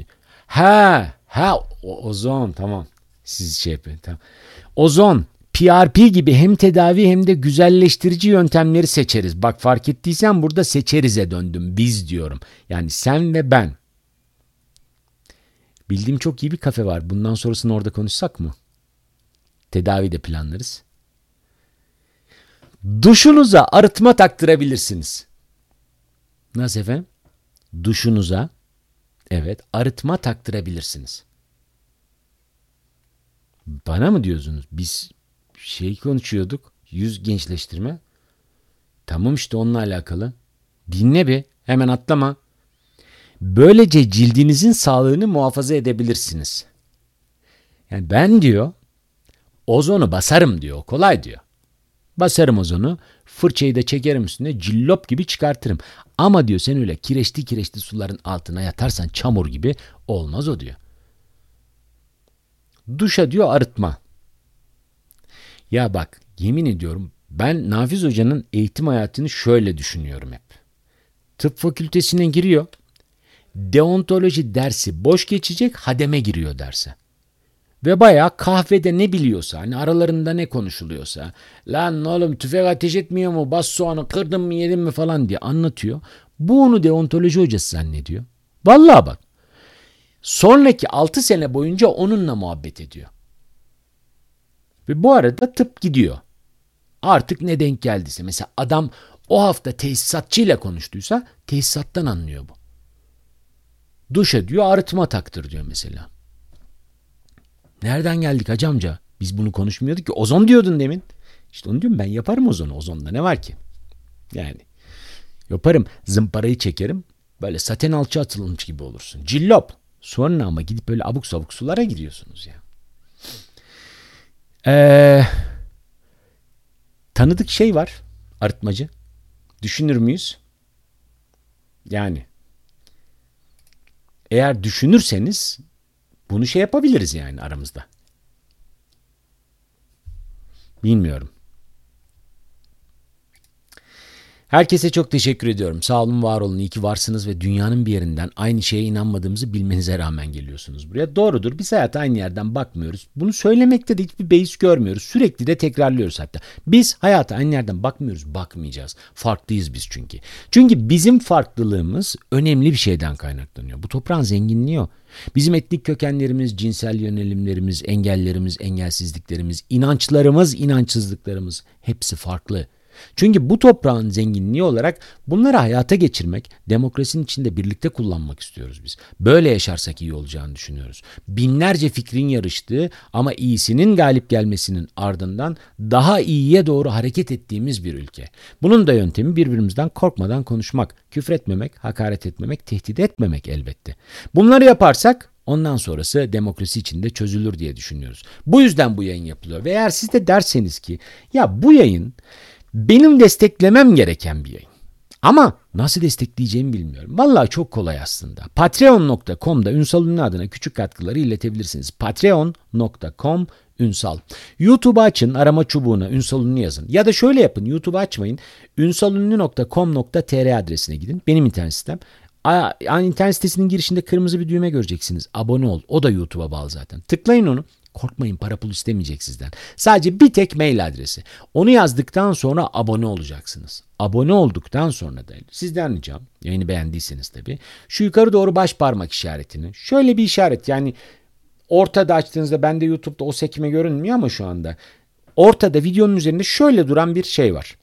Ozon, tamam. Siz şey yapın, tamam. Ozon, PRP gibi hem tedavi hem de güzelleştirici yöntemleri seçeriz. Bak, fark ettiysen burada seçeriz'e döndüm. Biz diyorum. Yani sen ve ben. Bildiğim çok iyi bir kafe var. Bundan sonrasını orada konuşsak mı? Tedavi de planlarız. Duşunuza arıtma taktırabilirsiniz. Nasıl efendim? Duşunuza, evet, arıtma taktırabilirsiniz. Bana mı diyorsunuz? Biz konuşuyorduk. Yüz gençleştirme. Tamam, işte onunla alakalı. Dinle bir. Hemen atlama. Böylece cildinizin sağlığını muhafaza edebilirsiniz. Yani ben diyor, ozonu basarım diyor. Kolay diyor. Basarım ozonu. Fırçayı da çekerim üstüne. Cillop gibi çıkartırım. Ama diyor, sen öyle kireçli suların altına yatarsan çamur gibi olmaz o diyor. Duşa diyor arıtma. Ya bak, yemin ediyorum ben Nafiz Hoca'nın eğitim hayatını şöyle düşünüyorum hep. Tıp fakültesine giriyor. Deontoloji dersi boş geçecek, hademe giriyor derse. Ve bayağı kahvede ne biliyorsa, hani aralarında ne konuşuluyorsa, lan oğlum tüfek ateş etmiyor mu, bas soğanı kırdın mı yedin mi falan diye anlatıyor. Bu onu deontoloji hocası zannediyor. Vallahi bak. Sonraki 6 sene boyunca onunla muhabbet ediyor. Ve bu arada tıp gidiyor. Artık ne denk geldiyse. Mesela adam o hafta tesisatçıyla konuştuysa tesisattan anlıyor bu. Duşa diyor arıtma taktır diyor mesela. Nereden geldik hacı amca? Biz bunu konuşmuyorduk ki. Ozon diyordun demin. İşte onu diyorum, ben yaparım ozonu. Ozonda ne var ki? Yani yaparım. Zımparayı çekerim. Böyle saten alçı atılmış gibi olursun. Cillop. Sonra ama gidip böyle abuk sabuk sulara giriyorsunuz ya. Tanıdık şey var. Arıtmacı. Düşünür müyüz? Yani eğer düşünürseniz bunu şey yapabiliriz yani aramızda. Bilmiyorum. Herkese çok teşekkür ediyorum. Sağ olun, var olun, iyi ki varsınız ve dünyanın bir yerinden aynı şeye inanmadığımızı bilmenize rağmen geliyorsunuz buraya. Doğrudur, biz hayata aynı yerden bakmıyoruz. Bunu söylemekte de hiçbir beis görmüyoruz. Sürekli de tekrarlıyoruz hatta. Biz hayata aynı yerden bakmıyoruz, bakmayacağız. Farklıyız biz çünkü. Çünkü bizim farklılığımız önemli bir şeyden kaynaklanıyor. Bu toprağın zenginliği o. Bizim etnik kökenlerimiz, cinsel yönelimlerimiz, engellerimiz, engelsizliklerimiz, inançlarımız, inançsızlıklarımız hepsi farklı. Çünkü bu toprağın zenginliği olarak bunları hayata geçirmek, demokrasinin içinde birlikte kullanmak istiyoruz biz. Böyle yaşarsak iyi olacağını düşünüyoruz. Binlerce fikrin yarıştığı ama iyisinin galip gelmesinin ardından daha iyiye doğru hareket ettiğimiz bir ülke. Bunun da yöntemi birbirimizden korkmadan konuşmak, küfretmemek, hakaret etmemek, tehdit etmemek elbette. Bunları yaparsak ondan sonrası demokrasi içinde çözülür diye düşünüyoruz. Bu yüzden bu yayın yapılıyor. Ve eğer siz de derseniz ki ya bu yayın benim desteklemem gereken bir yayın, ama nasıl destekleyeceğimi bilmiyorum. Vallahi çok kolay aslında. Patreon.com'da Ünsal Ünlü adına küçük katkıları iletebilirsiniz. Patreon.com Ünsal. YouTube'u açın, arama çubuğuna Ünsal Ünlü yazın. Ya da şöyle yapın, YouTube'u açmayın. ünsalünlü.com.tr adresine gidin. Benim internet sitem. İnternet sitesinin girişinde kırmızı bir düğme göreceksiniz. Abone ol. O da YouTube'a bağlı zaten. Tıklayın onu. Korkmayın, para pul istemeyecek sizden. Sadece bir tek mail adresi. Onu yazdıktan sonra abone olacaksınız. Abone olduktan sonra da sizden ricam, yayını beğendiyseniz tabii, şu yukarı doğru baş parmak işaretini, şöyle bir işaret, yani ortada açtığınızda, bende YouTube'da o sekme görünmüyor ama şu anda ortada videonun üzerinde şöyle duran bir şey var.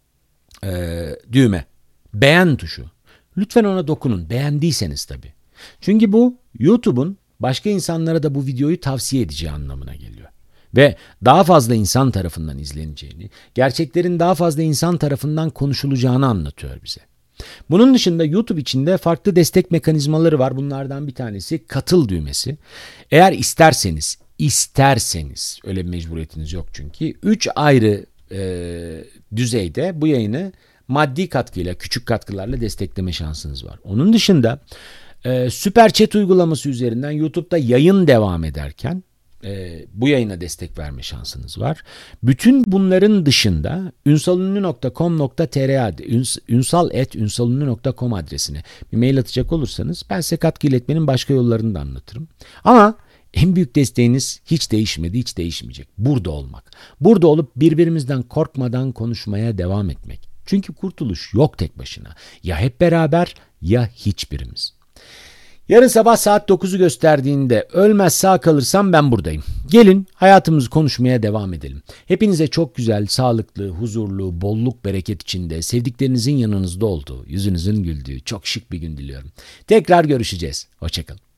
Düğme. Beğen tuşu. Lütfen ona dokunun. Beğendiyseniz tabii. Çünkü bu YouTube'un başka insanlara da bu videoyu tavsiye edeceği anlamına geliyor. Ve daha fazla insan tarafından izleneceğini, gerçeklerin daha fazla insan tarafından konuşulacağını anlatıyor bize. Bunun dışında YouTube içinde farklı destek mekanizmaları var. Bunlardan bir tanesi katıl düğmesi. Eğer isterseniz öyle bir mecburiyetiniz yok çünkü 3 ayrı düzeyde bu yayını maddi katkıyla, küçük katkılarla destekleme şansınız var. Onun dışında Süper Chat uygulaması üzerinden YouTube'da yayın devam ederken bu yayına destek verme şansınız var. Bütün bunların dışında ünsalünlü.com.tr ünsal@ünsalünlü.com adresine bir mail atacak olursanız ben size katkı iletmenin başka yollarını da anlatırım. Ama en büyük desteğiniz hiç değişmedi, hiç değişmeyecek. Burada olmak. Burada olup birbirimizden korkmadan konuşmaya devam etmek. Çünkü kurtuluş yok tek başına. Ya hep beraber ya hiçbirimiz. Yarın sabah saat 9'u gösterdiğinde ölmez sağ kalırsam ben buradayım. Gelin hayatımızı konuşmaya devam edelim. Hepinize çok güzel, sağlıklı, huzurlu, bolluk, bereket içinde, sevdiklerinizin yanınızda olduğu, yüzünüzün güldüğü çok şık bir gün diliyorum. Tekrar görüşeceğiz. Hoşça kalın.